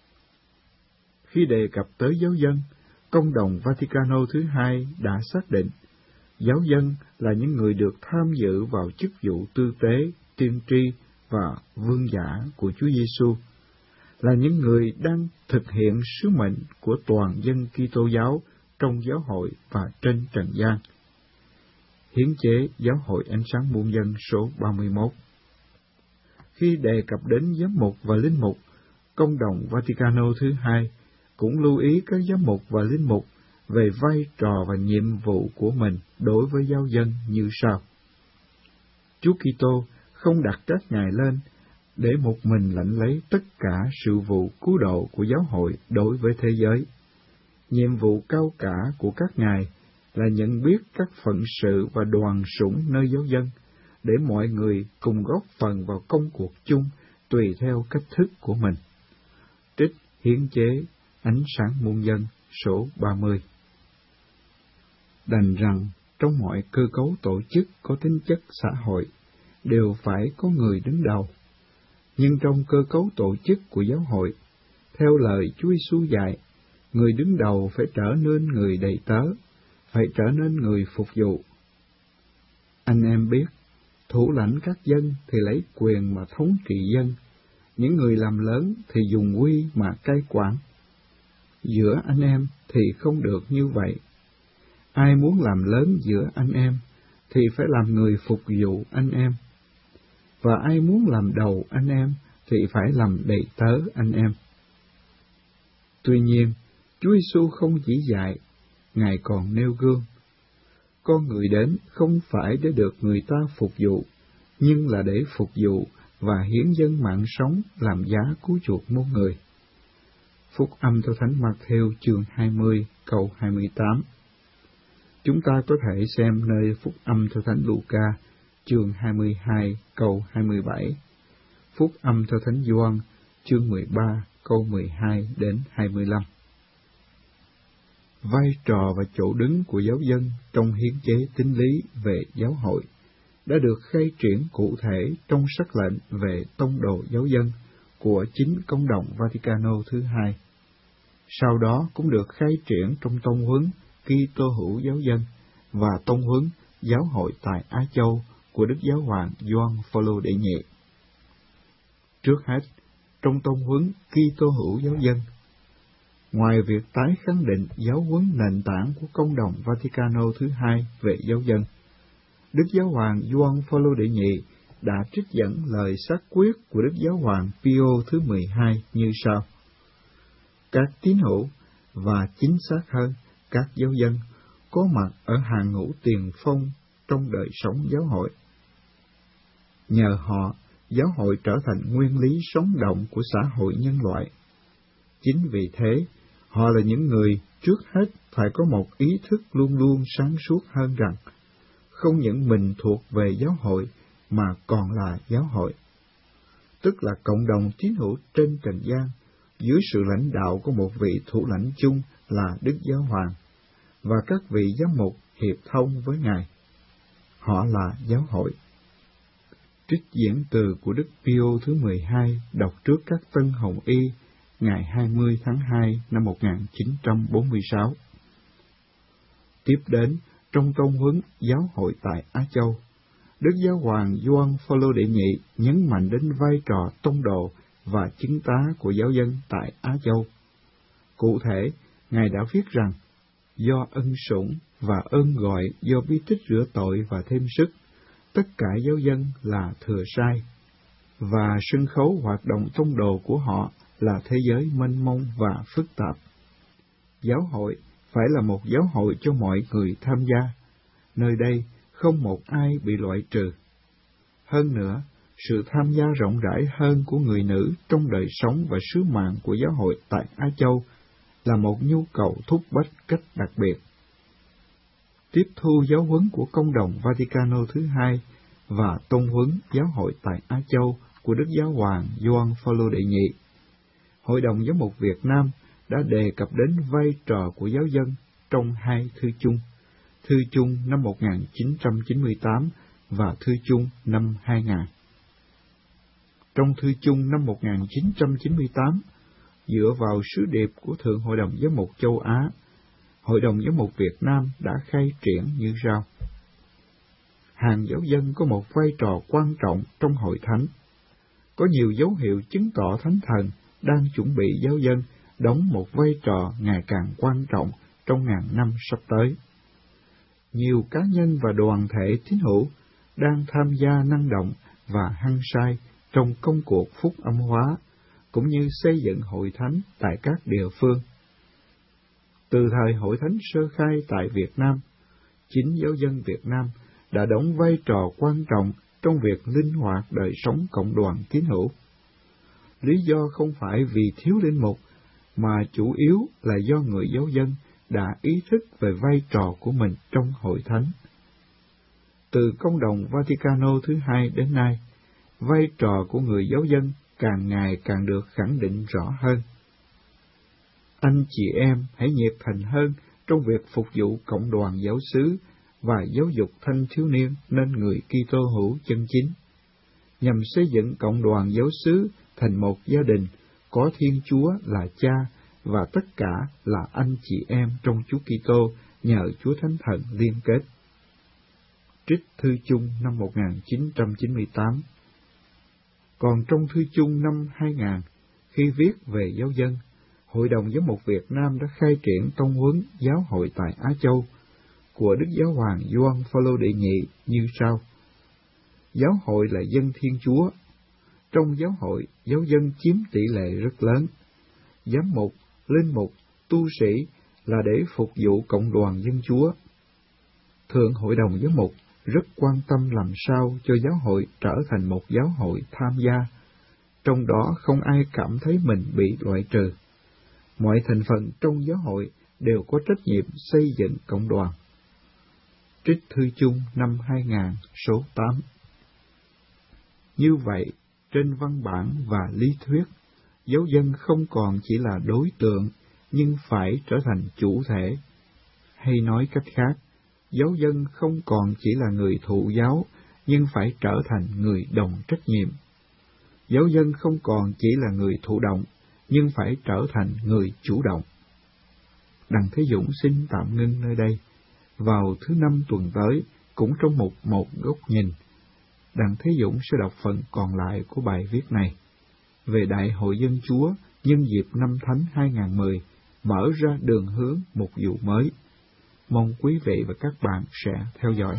Khi đề cập tới giáo dân, Công đồng Vaticano thứ hai đã xác định giáo dân là những người được tham dự vào chức vụ tư tế, tiên tri và vương giả của Chúa Giêsu, là những người đang thực hiện sứ mệnh của toàn dân Kitô giáo trong giáo hội và trên trần gian. Hiến chế Giáo hội Ánh sáng muôn dân số 31. Khi đề cập đến giám mục và linh mục, Công đồng Vaticano thứ hai cũng lưu ý các giám mục và linh mục về vai trò và nhiệm vụ của mình đối với giáo dân như sau. Chúa Kitô không đặt các ngài lên để một mình lãnh lấy tất cả sự vụ cứu độ của giáo hội đối với thế giới. Nhiệm vụ cao cả của các ngài là nhận biết các phận sự và đoàn sủng nơi giáo dân, để mọi người cùng góp phần vào công cuộc chung tùy theo cách thức của mình. Trích Hiến chế Ánh sáng muôn dân số 30. Đành rằng trong mọi cơ cấu tổ chức có tính chất xã hội đều phải có người đứng đầu, nhưng trong cơ cấu tổ chức của giáo hội, theo lời Chúa Giêsu dạy, người đứng đầu phải trở nên người đầy tớ, phải trở nên người phục vụ. Anh em biết, thủ lãnh các dân thì lấy quyền mà thống trị dân, những người làm lớn thì dùng uy mà cai quản. Giữa anh em thì không được như vậy. Ai muốn làm lớn giữa anh em thì phải làm người phục vụ anh em, và ai muốn làm đầu anh em thì phải làm đầy tớ anh em. Tuy nhiên, Chúa Giêsu không chỉ dạy, Ngài còn nêu gương. Con người đến không phải để được người ta phục vụ, nhưng là để phục vụ và hiến dâng mạng sống làm giá cứu chuộc muôn người. Phúc âm theo Thánh Mạc-thêu chương 20 câu 28. Chúng ta có thể xem nơi Phúc âm theo Thánh Luca chương 22 câu 27, Phúc âm theo Thánh Gioan chương 13 câu 12 đến 25. Vai trò và chỗ đứng của giáo dân trong hiến chế tín lý về giáo hội đã được khai triển cụ thể trong sắc lệnh về tông đồ giáo dân của chính Công đồng Vaticano thứ hai. Sau đó cũng được khai triển trong tông huấn Kitô hữu giáo dân và tông huấn giáo hội tại Á Châu của Đức Giáo hoàng Gioan Phaolô đệ nhị. Trước hết, trong tông huấn Kitô hữu giáo dân, ngoài việc tái khẳng định giáo huấn nền tảng của Công đồng Vaticano thứ hai về giáo dân, Đức Giáo hoàng Gioan Phaolô đệ nhị đã trích dẫn lời xác quyết của Đức Giáo hoàng Pio thứ 12 như sau: Các tín hữu, và chính xác hơn, các giáo dân, có mặt ở hàng ngũ tiền phong trong đời sống giáo hội. Nhờ họ, giáo hội trở thành nguyên lý sống động của xã hội nhân loại. Chính vì thế, họ là những người trước hết phải có một ý thức luôn luôn sáng suốt hơn rằng, không những mình thuộc về giáo hội mà còn là giáo hội, tức là cộng đồng tín hữu trên trần gian, dưới sự lãnh đạo của một vị thủ lãnh chung là Đức Giáo hoàng, và các vị giám mục hiệp thông với Ngài. Họ là giáo hội. Trích diễn từ của Đức Pio thứ 12 đọc trước các Tân Hồng Y ngày 20 tháng 2 năm 1946. Tiếp đến, trong tông huấn giáo hội tại Á Châu, Đức Giáo hoàng Gioan Phaolô đệ nhị nhấn mạnh đến vai trò tông đồ và chứng tá của giáo dân tại Á Châu. Cụ thể, Ngài đã viết rằng, do ân sủng và ơn gọi do bí tích rửa tội và thêm sức, tất cả giáo dân là thừa sai, và sân khấu hoạt động tông đồ của họ là thế giới mênh mông và phức tạp. Giáo hội phải là một giáo hội cho mọi người tham gia, nơi đây không một ai bị loại trừ. Hơn nữa, sự tham gia rộng rãi hơn của người nữ trong đời sống và sứ mạng của giáo hội tại Á Châu là một nhu cầu thúc bách cách đặc biệt. Tiếp thu giáo huấn của Công đồng Vaticano thứ hai và tông huấn giáo hội tại Á Châu của Đức Giáo hoàng Gioan Phaolô đệ nhị, Hội đồng Giám mục Việt Nam đã đề cập đến vai trò của giáo dân trong hai thư chung, thư chung năm 1998 và thư chung năm 2000. Trong thư chung năm 1998, dựa vào sứ điệp của Thượng Hội đồng Giám mục châu Á, Hội đồng Giám mục Việt Nam đã khai triển như sau. Hàng giáo dân có một vai trò quan trọng trong hội thánh. Có nhiều dấu hiệu chứng tỏ Thánh Thần đang chuẩn bị giáo dân đóng một vai trò ngày càng quan trọng trong ngàn năm sắp tới. Nhiều cá nhân và đoàn thể tín hữu đang tham gia năng động và hăng say trong công cuộc phúc âm hóa, cũng như xây dựng hội thánh tại các địa phương. Từ thời hội thánh sơ khai tại Việt Nam, chính giáo dân Việt Nam đã đóng vai trò quan trọng trong việc linh hoạt đời sống cộng đoàn tín hữu. Lý do không phải vì thiếu linh mục, mà chủ yếu là do người giáo dân đã ý thức về vai trò của mình trong hội thánh. Từ Công đồng Vaticano thứ hai đến nay, vai trò của người giáo dân càng ngày càng được khẳng định rõ hơn. Anh chị em hãy nhiệt thành hơn trong việc phục vụ cộng đoàn giáo xứ và giáo dục thanh thiếu niên nên người Kitô hữu chân chính, nhằm xây dựng cộng đoàn giáo xứ thành một gia đình có Thiên Chúa là Cha và tất cả là anh chị em trong Chúa Kitô nhờ Chúa Thánh Thần liên kết. Trích Thư Chung năm 1998. Còn trong Thư Chung năm 2000, khi viết về giáo dân, Hội đồng Giám mục Việt Nam đã khai triển tông huấn giáo hội tại Á Châu của Đức Giáo hoàng Gioan Phaolô đệ nhị như sau: Giáo hội là dân Thiên Chúa. Trong giáo hội, giáo dân chiếm tỷ lệ rất lớn. Giám mục, linh mục, tu sĩ là để phục vụ cộng đoàn dân Chúa. Thượng Hội đồng Giám mục rất quan tâm làm sao cho giáo hội trở thành một giáo hội tham gia, trong đó không ai cảm thấy mình bị loại trừ. Mọi thành phần trong giáo hội đều có trách nhiệm xây dựng cộng đoàn. Trích Thư Chung năm 2000 số 8. Như vậy, trên văn bản và lý thuyết, giáo dân không còn chỉ là đối tượng, nhưng phải trở thành chủ thể. Hay nói cách khác, giáo dân không còn chỉ là người thụ giáo, nhưng phải trở thành người đồng trách nhiệm. Giáo dân không còn chỉ là người thụ động, nhưng phải trở thành người chủ động. Đặng Thế Dũng xin tạm ngưng nơi đây. Vào thứ Năm tuần tới, cũng trong mục Một Góc Nhìn, Đặng Thế Dũng sẽ đọc phần còn lại của bài viết này về Đại hội dân Chúa nhân dịp Năm Thánh 2010, mở ra đường hướng một vụ mới. Mong quý vị và các bạn sẽ theo dõi.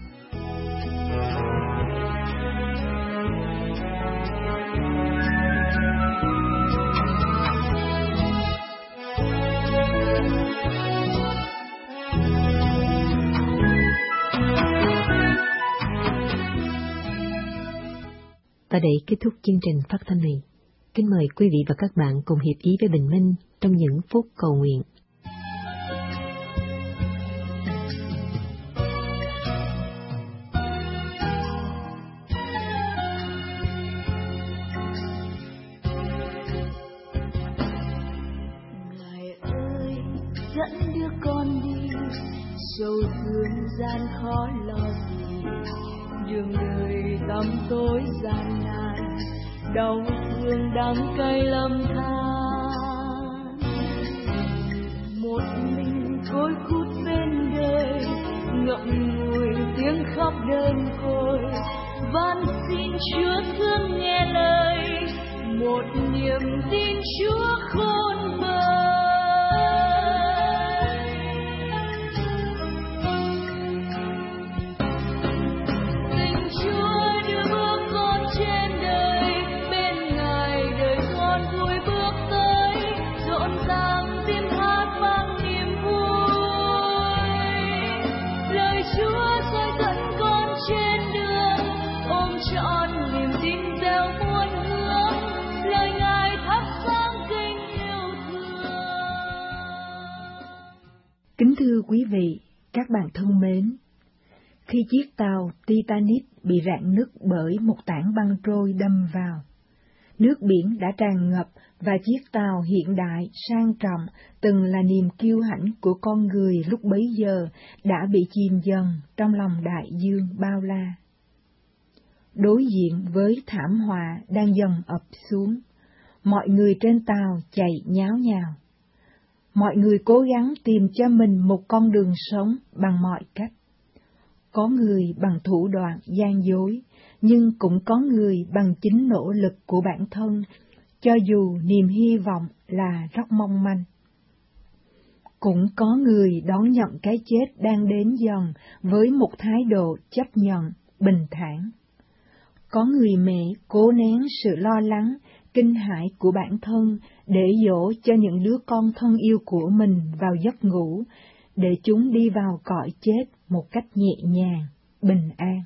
Và để kết thúc chương trình phát thanh này, kính mời quý vị và các bạn cùng hiệp ý với Bình Minh trong những phút cầu nguyện. Ngài ơi, dẫn đưa con đi, sâu thương gian khó lo gì, đường đời tăm tối gian nan, đau thương đắng cay lầm than. Một mình côi cút bên đời, ngậm ngùi tiếng khóc đơn côi, van xin Chúa thương nghe lời, một niềm tin Chúa khôn bờ. Kính thưa quý vị, các bạn thân mến, khi chiếc tàu Titanic bị rạn nứt bởi một tảng băng trôi đâm vào, nước biển đã tràn ngập và chiếc tàu hiện đại, sang trọng, từng là niềm kiêu hãnh của con người lúc bấy giờ đã bị chìm dần trong lòng đại dương bao la. Đối diện với thảm họa đang dần ập xuống, mọi người trên tàu chạy nháo nhào. Mọi người cố gắng tìm cho mình một con đường sống bằng mọi cách. Có người bằng thủ đoạn gian dối, nhưng cũng có người bằng chính nỗ lực của bản thân, cho dù niềm hy vọng là rất mong manh. Cũng có người đón nhận cái chết đang đến dần với một thái độ chấp nhận, bình thản. Có người mẹ cố nén sự lo lắng, kinh hãi của bản thân để dỗ cho những đứa con thân yêu của mình vào giấc ngủ, để chúng đi vào cõi chết một cách nhẹ nhàng, bình an.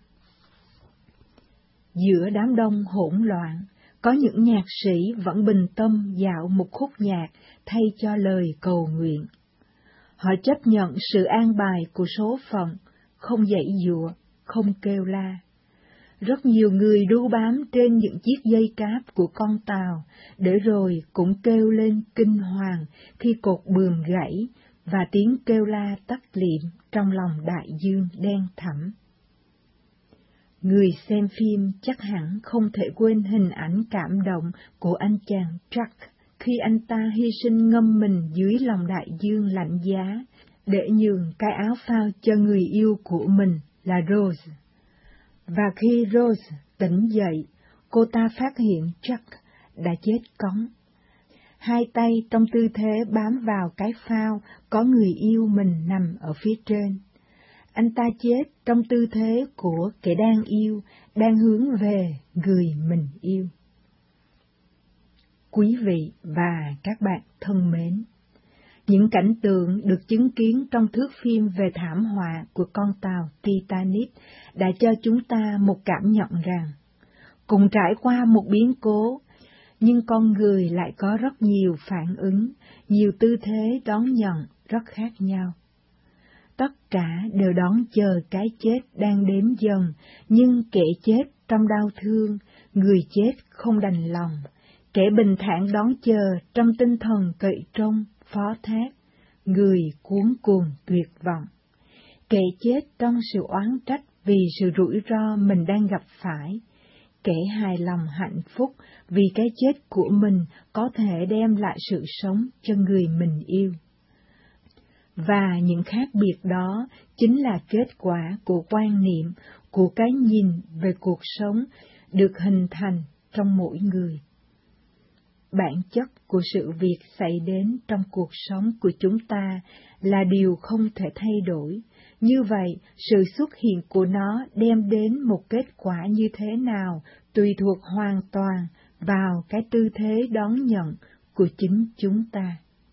Giữa đám đông hỗn loạn, có những nhạc sĩ vẫn bình tâm dạo một khúc nhạc thay cho lời cầu nguyện. Họ chấp nhận sự an bài của số phận, không giãy giụa, không kêu la. Rất nhiều người đu bám trên những chiếc dây cáp của con tàu, để rồi cũng kêu lên kinh hoàng khi cột buồm gãy và tiếng kêu la tắt liệm trong lòng đại dương đen thẳm. Người xem phim chắc hẳn không thể quên hình ảnh cảm động của anh chàng Jack khi anh ta hy sinh ngâm mình dưới lòng đại dương lạnh giá để nhường cái áo phao cho người yêu của mình là Rose. Và khi Rose tỉnh dậy, cô ta phát hiện Jack đã chết cóng. Hai tay trong tư thế bám vào cái phao có người yêu mình nằm ở phía trên. Anh ta chết trong tư thế của kẻ đang yêu, đang hướng về người mình yêu. Quý vị và các bạn thân mến, những cảnh tượng được chứng kiến trong thước phim về thảm họa của con tàu Titanic đã cho chúng ta một cảm nhận rằng, cùng trải qua một biến cố, nhưng con người lại có rất nhiều phản ứng, nhiều tư thế đón nhận rất khác nhau. Tất cả đều đón chờ cái chết đang đến dần, nhưng kẻ chết trong đau thương, người chết không đành lòng, kẻ bình thản đón chờ trong tinh thần cậy trông, phó thác, người cuống cuồng tuyệt vọng. Kẻ chết trong sự oán trách vì sự rủi ro mình đang gặp phải, kẻ hài lòng hạnh phúc vì cái chết của mình có thể đem lại sự sống cho người mình yêu. Và những khác biệt đó chính là kết quả của quan niệm, của cái nhìn về cuộc sống được hình thành trong mỗi người. Bản chất của sự việc xảy đến trong cuộc sống của chúng ta là điều không thể thay đổi. Như vậy, sự xuất hiện của nó đem đến một kết quả như thế nào tùy thuộc hoàn toàn vào cái tư thế đón nhận của chính chúng ta.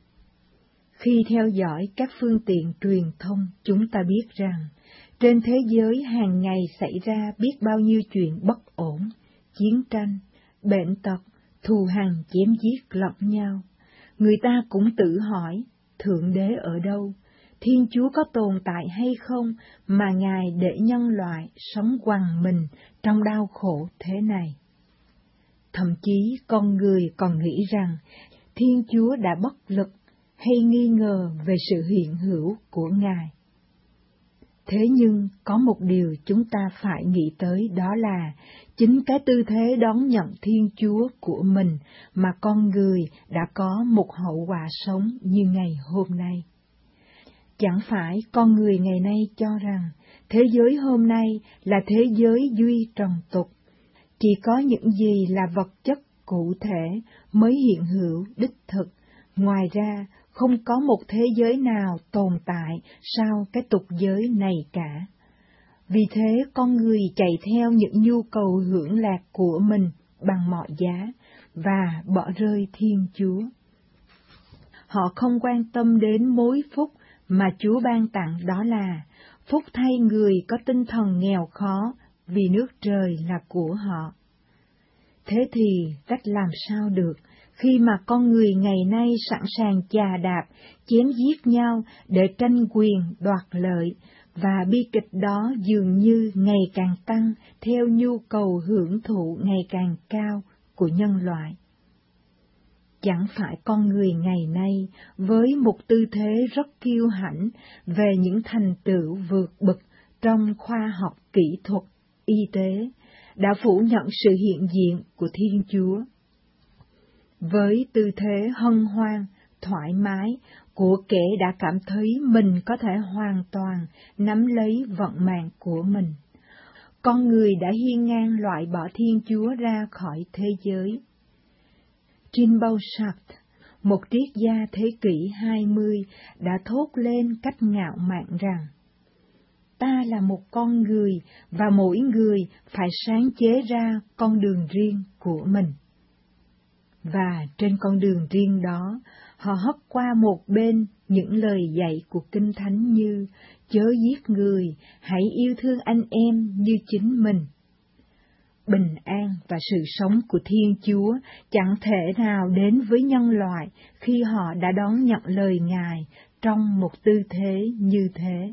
Khi theo dõi các phương tiện truyền thông, chúng ta biết rằng, trên thế giới hàng ngày xảy ra biết bao nhiêu chuyện bất ổn, chiến tranh, bệnh tật, thù hằn chém giết lẫn nhau. Người ta cũng tự hỏi, Thượng Đế ở đâu? Thiên Chúa có tồn tại hay không mà Ngài để nhân loại sống quằn mình trong đau khổ thế này? Thậm chí con người còn nghĩ rằng Thiên Chúa đã bất lực hay nghi ngờ về sự hiện hữu của Ngài. Thế nhưng có một điều chúng ta phải nghĩ tới, đó là chính cái tư thế đón nhận Thiên Chúa của mình mà con người đã có một hậu quả sống như ngày hôm nay. Chẳng phải con người ngày nay cho rằng thế giới hôm nay là thế giới duy trần tục, chỉ có những gì là vật chất cụ thể mới hiện hữu đích thực, ngoài ra không có một thế giới nào tồn tại sau cái tục giới này cả. Vì thế con người chạy theo những nhu cầu hưởng lạc của mình bằng mọi giá và bỏ rơi Thiên Chúa. Họ không quan tâm đến mối phúc mà Chúa ban tặng, đó là phúc thay người có tinh thần nghèo khó vì nước trời là của họ. Thế thì cách làm sao được khi mà con người ngày nay sẵn sàng chà đạp, chém giết nhau để tranh quyền đoạt lợi, và bi kịch đó dường như ngày càng tăng theo nhu cầu hưởng thụ ngày càng cao của nhân loại. Chẳng phải con người ngày nay với một tư thế rất kiêu hãnh về những thành tựu vượt bậc trong khoa học kỹ thuật, y tế, đã phủ nhận sự hiện diện của Thiên Chúa. Với tư thế hân hoan, thoải mái của kẻ đã cảm thấy mình có thể hoàn toàn nắm lấy vận mạng của mình, con người đã hiên ngang loại bỏ Thiên Chúa ra khỏi thế giới. Jean Paul Sartre, một triết gia thế kỷ 20, đã thốt lên cách ngạo mạn rằng: ta là một con người và mỗi người phải sáng chế ra con đường riêng của mình. Và trên con đường riêng đó, họ hất qua một bên những lời dạy của Kinh Thánh như chớ giết người, hãy yêu thương anh em như chính mình. Bình an và sự sống của Thiên Chúa chẳng thể nào đến với nhân loại khi họ đã đón nhận lời Ngài trong một tư thế như thế.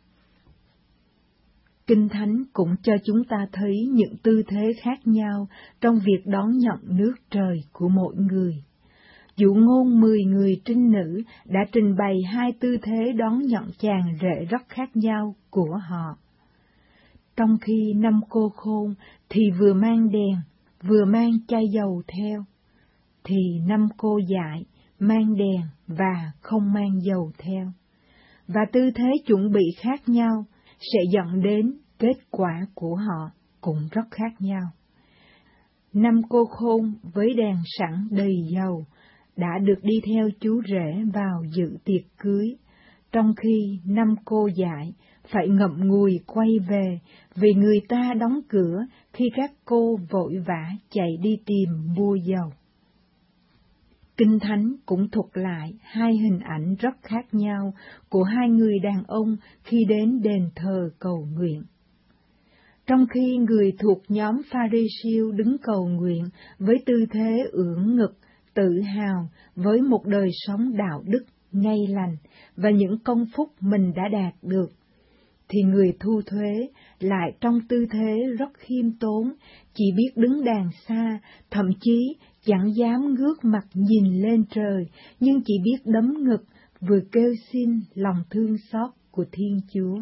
Kinh Thánh cũng cho chúng ta thấy những tư thế khác nhau trong việc đón nhận nước trời của mỗi người. Dụ ngôn 10 người trinh nữ đã trình bày hai tư thế đón nhận chàng rể rất khác nhau của họ. Trong khi 5 cô khôn thì vừa mang đèn, vừa mang chai dầu theo, thì 5 cô dại mang đèn và không mang dầu theo. Và tư thế chuẩn bị khác nhau sẽ dẫn đến kết quả của họ cũng rất khác nhau. 5 cô khôn với đèn sẵn đầy dầu đã được đi theo chú rể vào dự tiệc cưới, trong khi 5 cô dại phải ngậm ngùi quay về vì người ta đóng cửa khi các cô vội vã chạy đi tìm mua dầu. Kinh Thánh cũng thuật lại hai hình ảnh rất khác nhau của hai người đàn ông khi đến đền thờ cầu nguyện. Trong khi người thuộc nhóm Pha-ri-siêu đứng cầu nguyện với tư thế ưỡn ngực, tự hào với một đời sống đạo đức, ngay lành và những công phúc mình đã đạt được, thì người thu thuế lại trong tư thế rất khiêm tốn, chỉ biết đứng đàng xa, thậm chí chẳng dám ngước mặt nhìn lên trời, nhưng chỉ biết đấm ngực vừa kêu xin lòng thương xót của Thiên Chúa.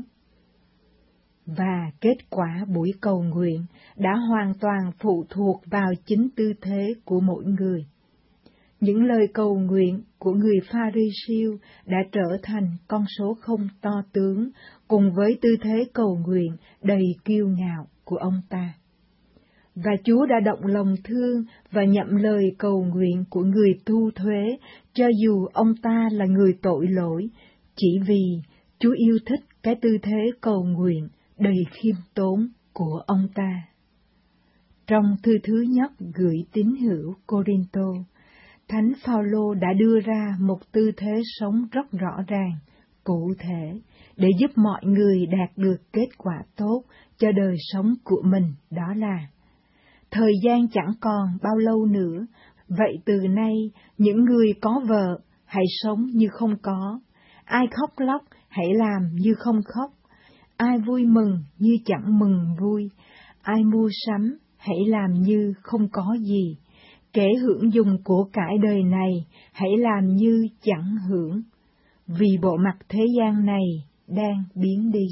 Và kết quả buổi cầu nguyện đã hoàn toàn phụ thuộc vào chính tư thế của mỗi người. Những lời cầu nguyện của người Pha-ri-siêu đã trở thành con số không to tướng cùng với tư thế cầu nguyện đầy kiêu ngạo của ông ta. Và Chúa đã động lòng thương và nhậm lời cầu nguyện của người thu thuế, cho dù ông ta là người tội lỗi, chỉ vì Chúa yêu thích cái tư thế cầu nguyện đầy khiêm tốn của ông ta. Trong thư thứ nhất gửi tín hữu Cô-rinh-tô, Thánh Phao-lô đã đưa ra một tư thế sống rất rõ ràng, cụ thể, để giúp mọi người đạt được kết quả tốt cho đời sống của mình, đó là: thời gian chẳng còn bao lâu nữa, vậy từ nay những người có vợ hãy sống như không có, ai khóc lóc hãy làm như không khóc, ai vui mừng như chẳng mừng vui, ai mua sắm hãy làm như không có gì, kẻ hưởng dùng của cải đời này hãy làm như chẳng hưởng, vì bộ mặt thế gian này đang biến đi.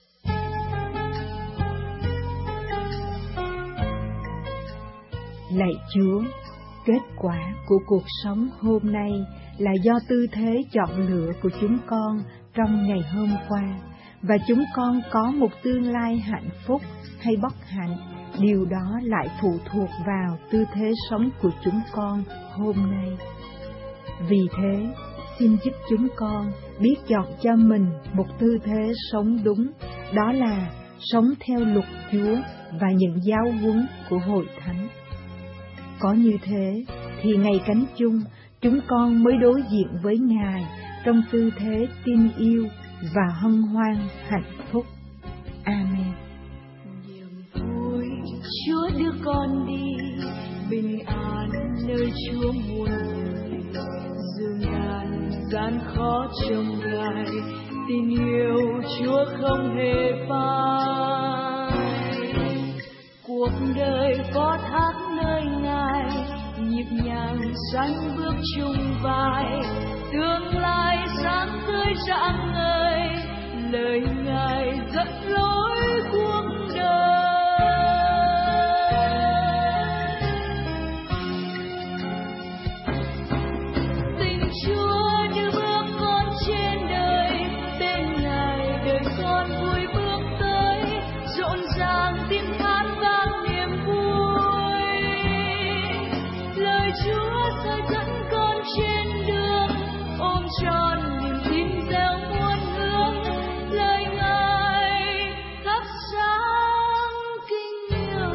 Lạy Chúa, kết quả của cuộc sống hôm nay là do tư thế chọn lựa của chúng con trong ngày hôm qua, và chúng con có một tương lai hạnh phúc hay bất hạnh, điều đó lại phụ thuộc vào tư thế sống của chúng con hôm nay. Vì thế, xin giúp chúng con biết chọn cho mình một tư thế sống đúng, đó là sống theo luật Chúa và những giáo huấn của Hội Thánh. Có như thế, thì ngày cánh chung, chúng con mới đối diện với Ngài trong tư thế tin yêu và hân hoan hạnh phúc. Amen. Niềm vui Chúa đưa con đi, bình an nơi Chúa muôn người. Dù ngàn gian khó trông gai, tình yêu Chúa không hề phai. Cuộc đời có thác nơi Ngài, nhịp nhàng sánh bước chung vai, tương lai sáng tươi rạng ngời, lời Ngài dẫn lối cuộc đời. Tình Chúa đưa bước con trên đời, tên Ngài đời con vui bước tới, rộn ràng tiếng hát vang niềm vui. Lời Chúa rơi tròn niềm tin gieo muôn hướng, lời Ngài thắp sáng kinh yêu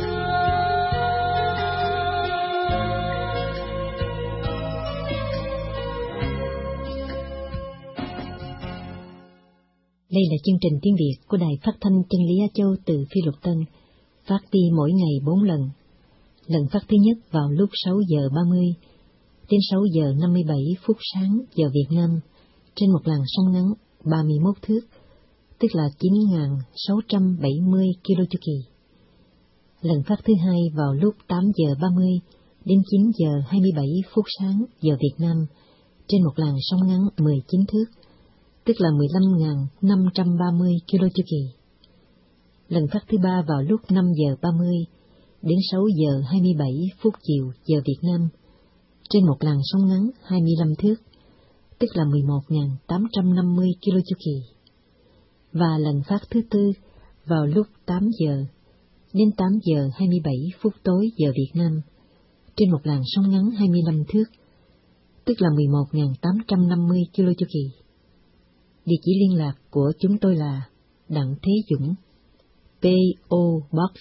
Đây là chương trình tiếng Việt của Đài Phát thanh Chân lý Á Châu từ Phi Luật Tân, phát đi mỗi ngày 4 lần. Lần phát thứ nhất vào lúc 6 giờ 30 đến 6 giờ 57 phút sáng giờ Việt Nam, trên một làn sóng ngắn 31 thước, tức là 9.670 km chu kỳ. Lần phát thứ hai vào lúc 8 giờ 30 đến 9 giờ 27 phút sáng giờ Việt Nam, trên một làn sóng ngắn 19 thước, tức là 15.530 km chu kỳ. Lần phát thứ ba vào lúc 5 giờ 30 đến 6 giờ 27 phút chiều giờ Việt Nam, trên một làn sóng ngắn 25 thước, tức là 11.850 km chu kỳ. Và lần phát thứ tư vào lúc 8 giờ đến 8 giờ 27 phút tối giờ Việt Nam, trên một làn sóng ngắn 25 thước, tức là 11.850 km chu kỳ. Địa chỉ liên lạc của chúng tôi là Đặng Thế Dũng, P.O. Box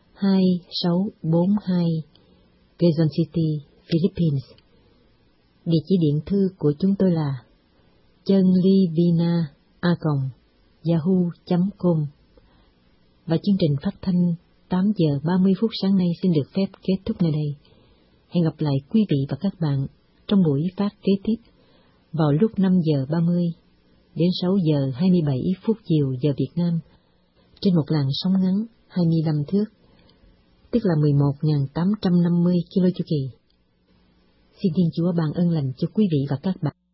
2642, Quezon City, Philippines. Địa chỉ điện thư của chúng tôi là chanlivina@yahoo.com. Và chương trình phát thanh 8 giờ 30 phút sáng nay xin được phép kết thúc nơi đây. Hẹn gặp lại quý vị và các bạn trong buổi phát kế tiếp vào lúc 5 giờ 30 đến 6 giờ 27 phút chiều giờ Việt Nam, trên một làn sóng ngắn 25 thước, tức là 11.850 km chu kỳ. Xin Thiên Chúa ban ơn lành cho quý vị và các bạn.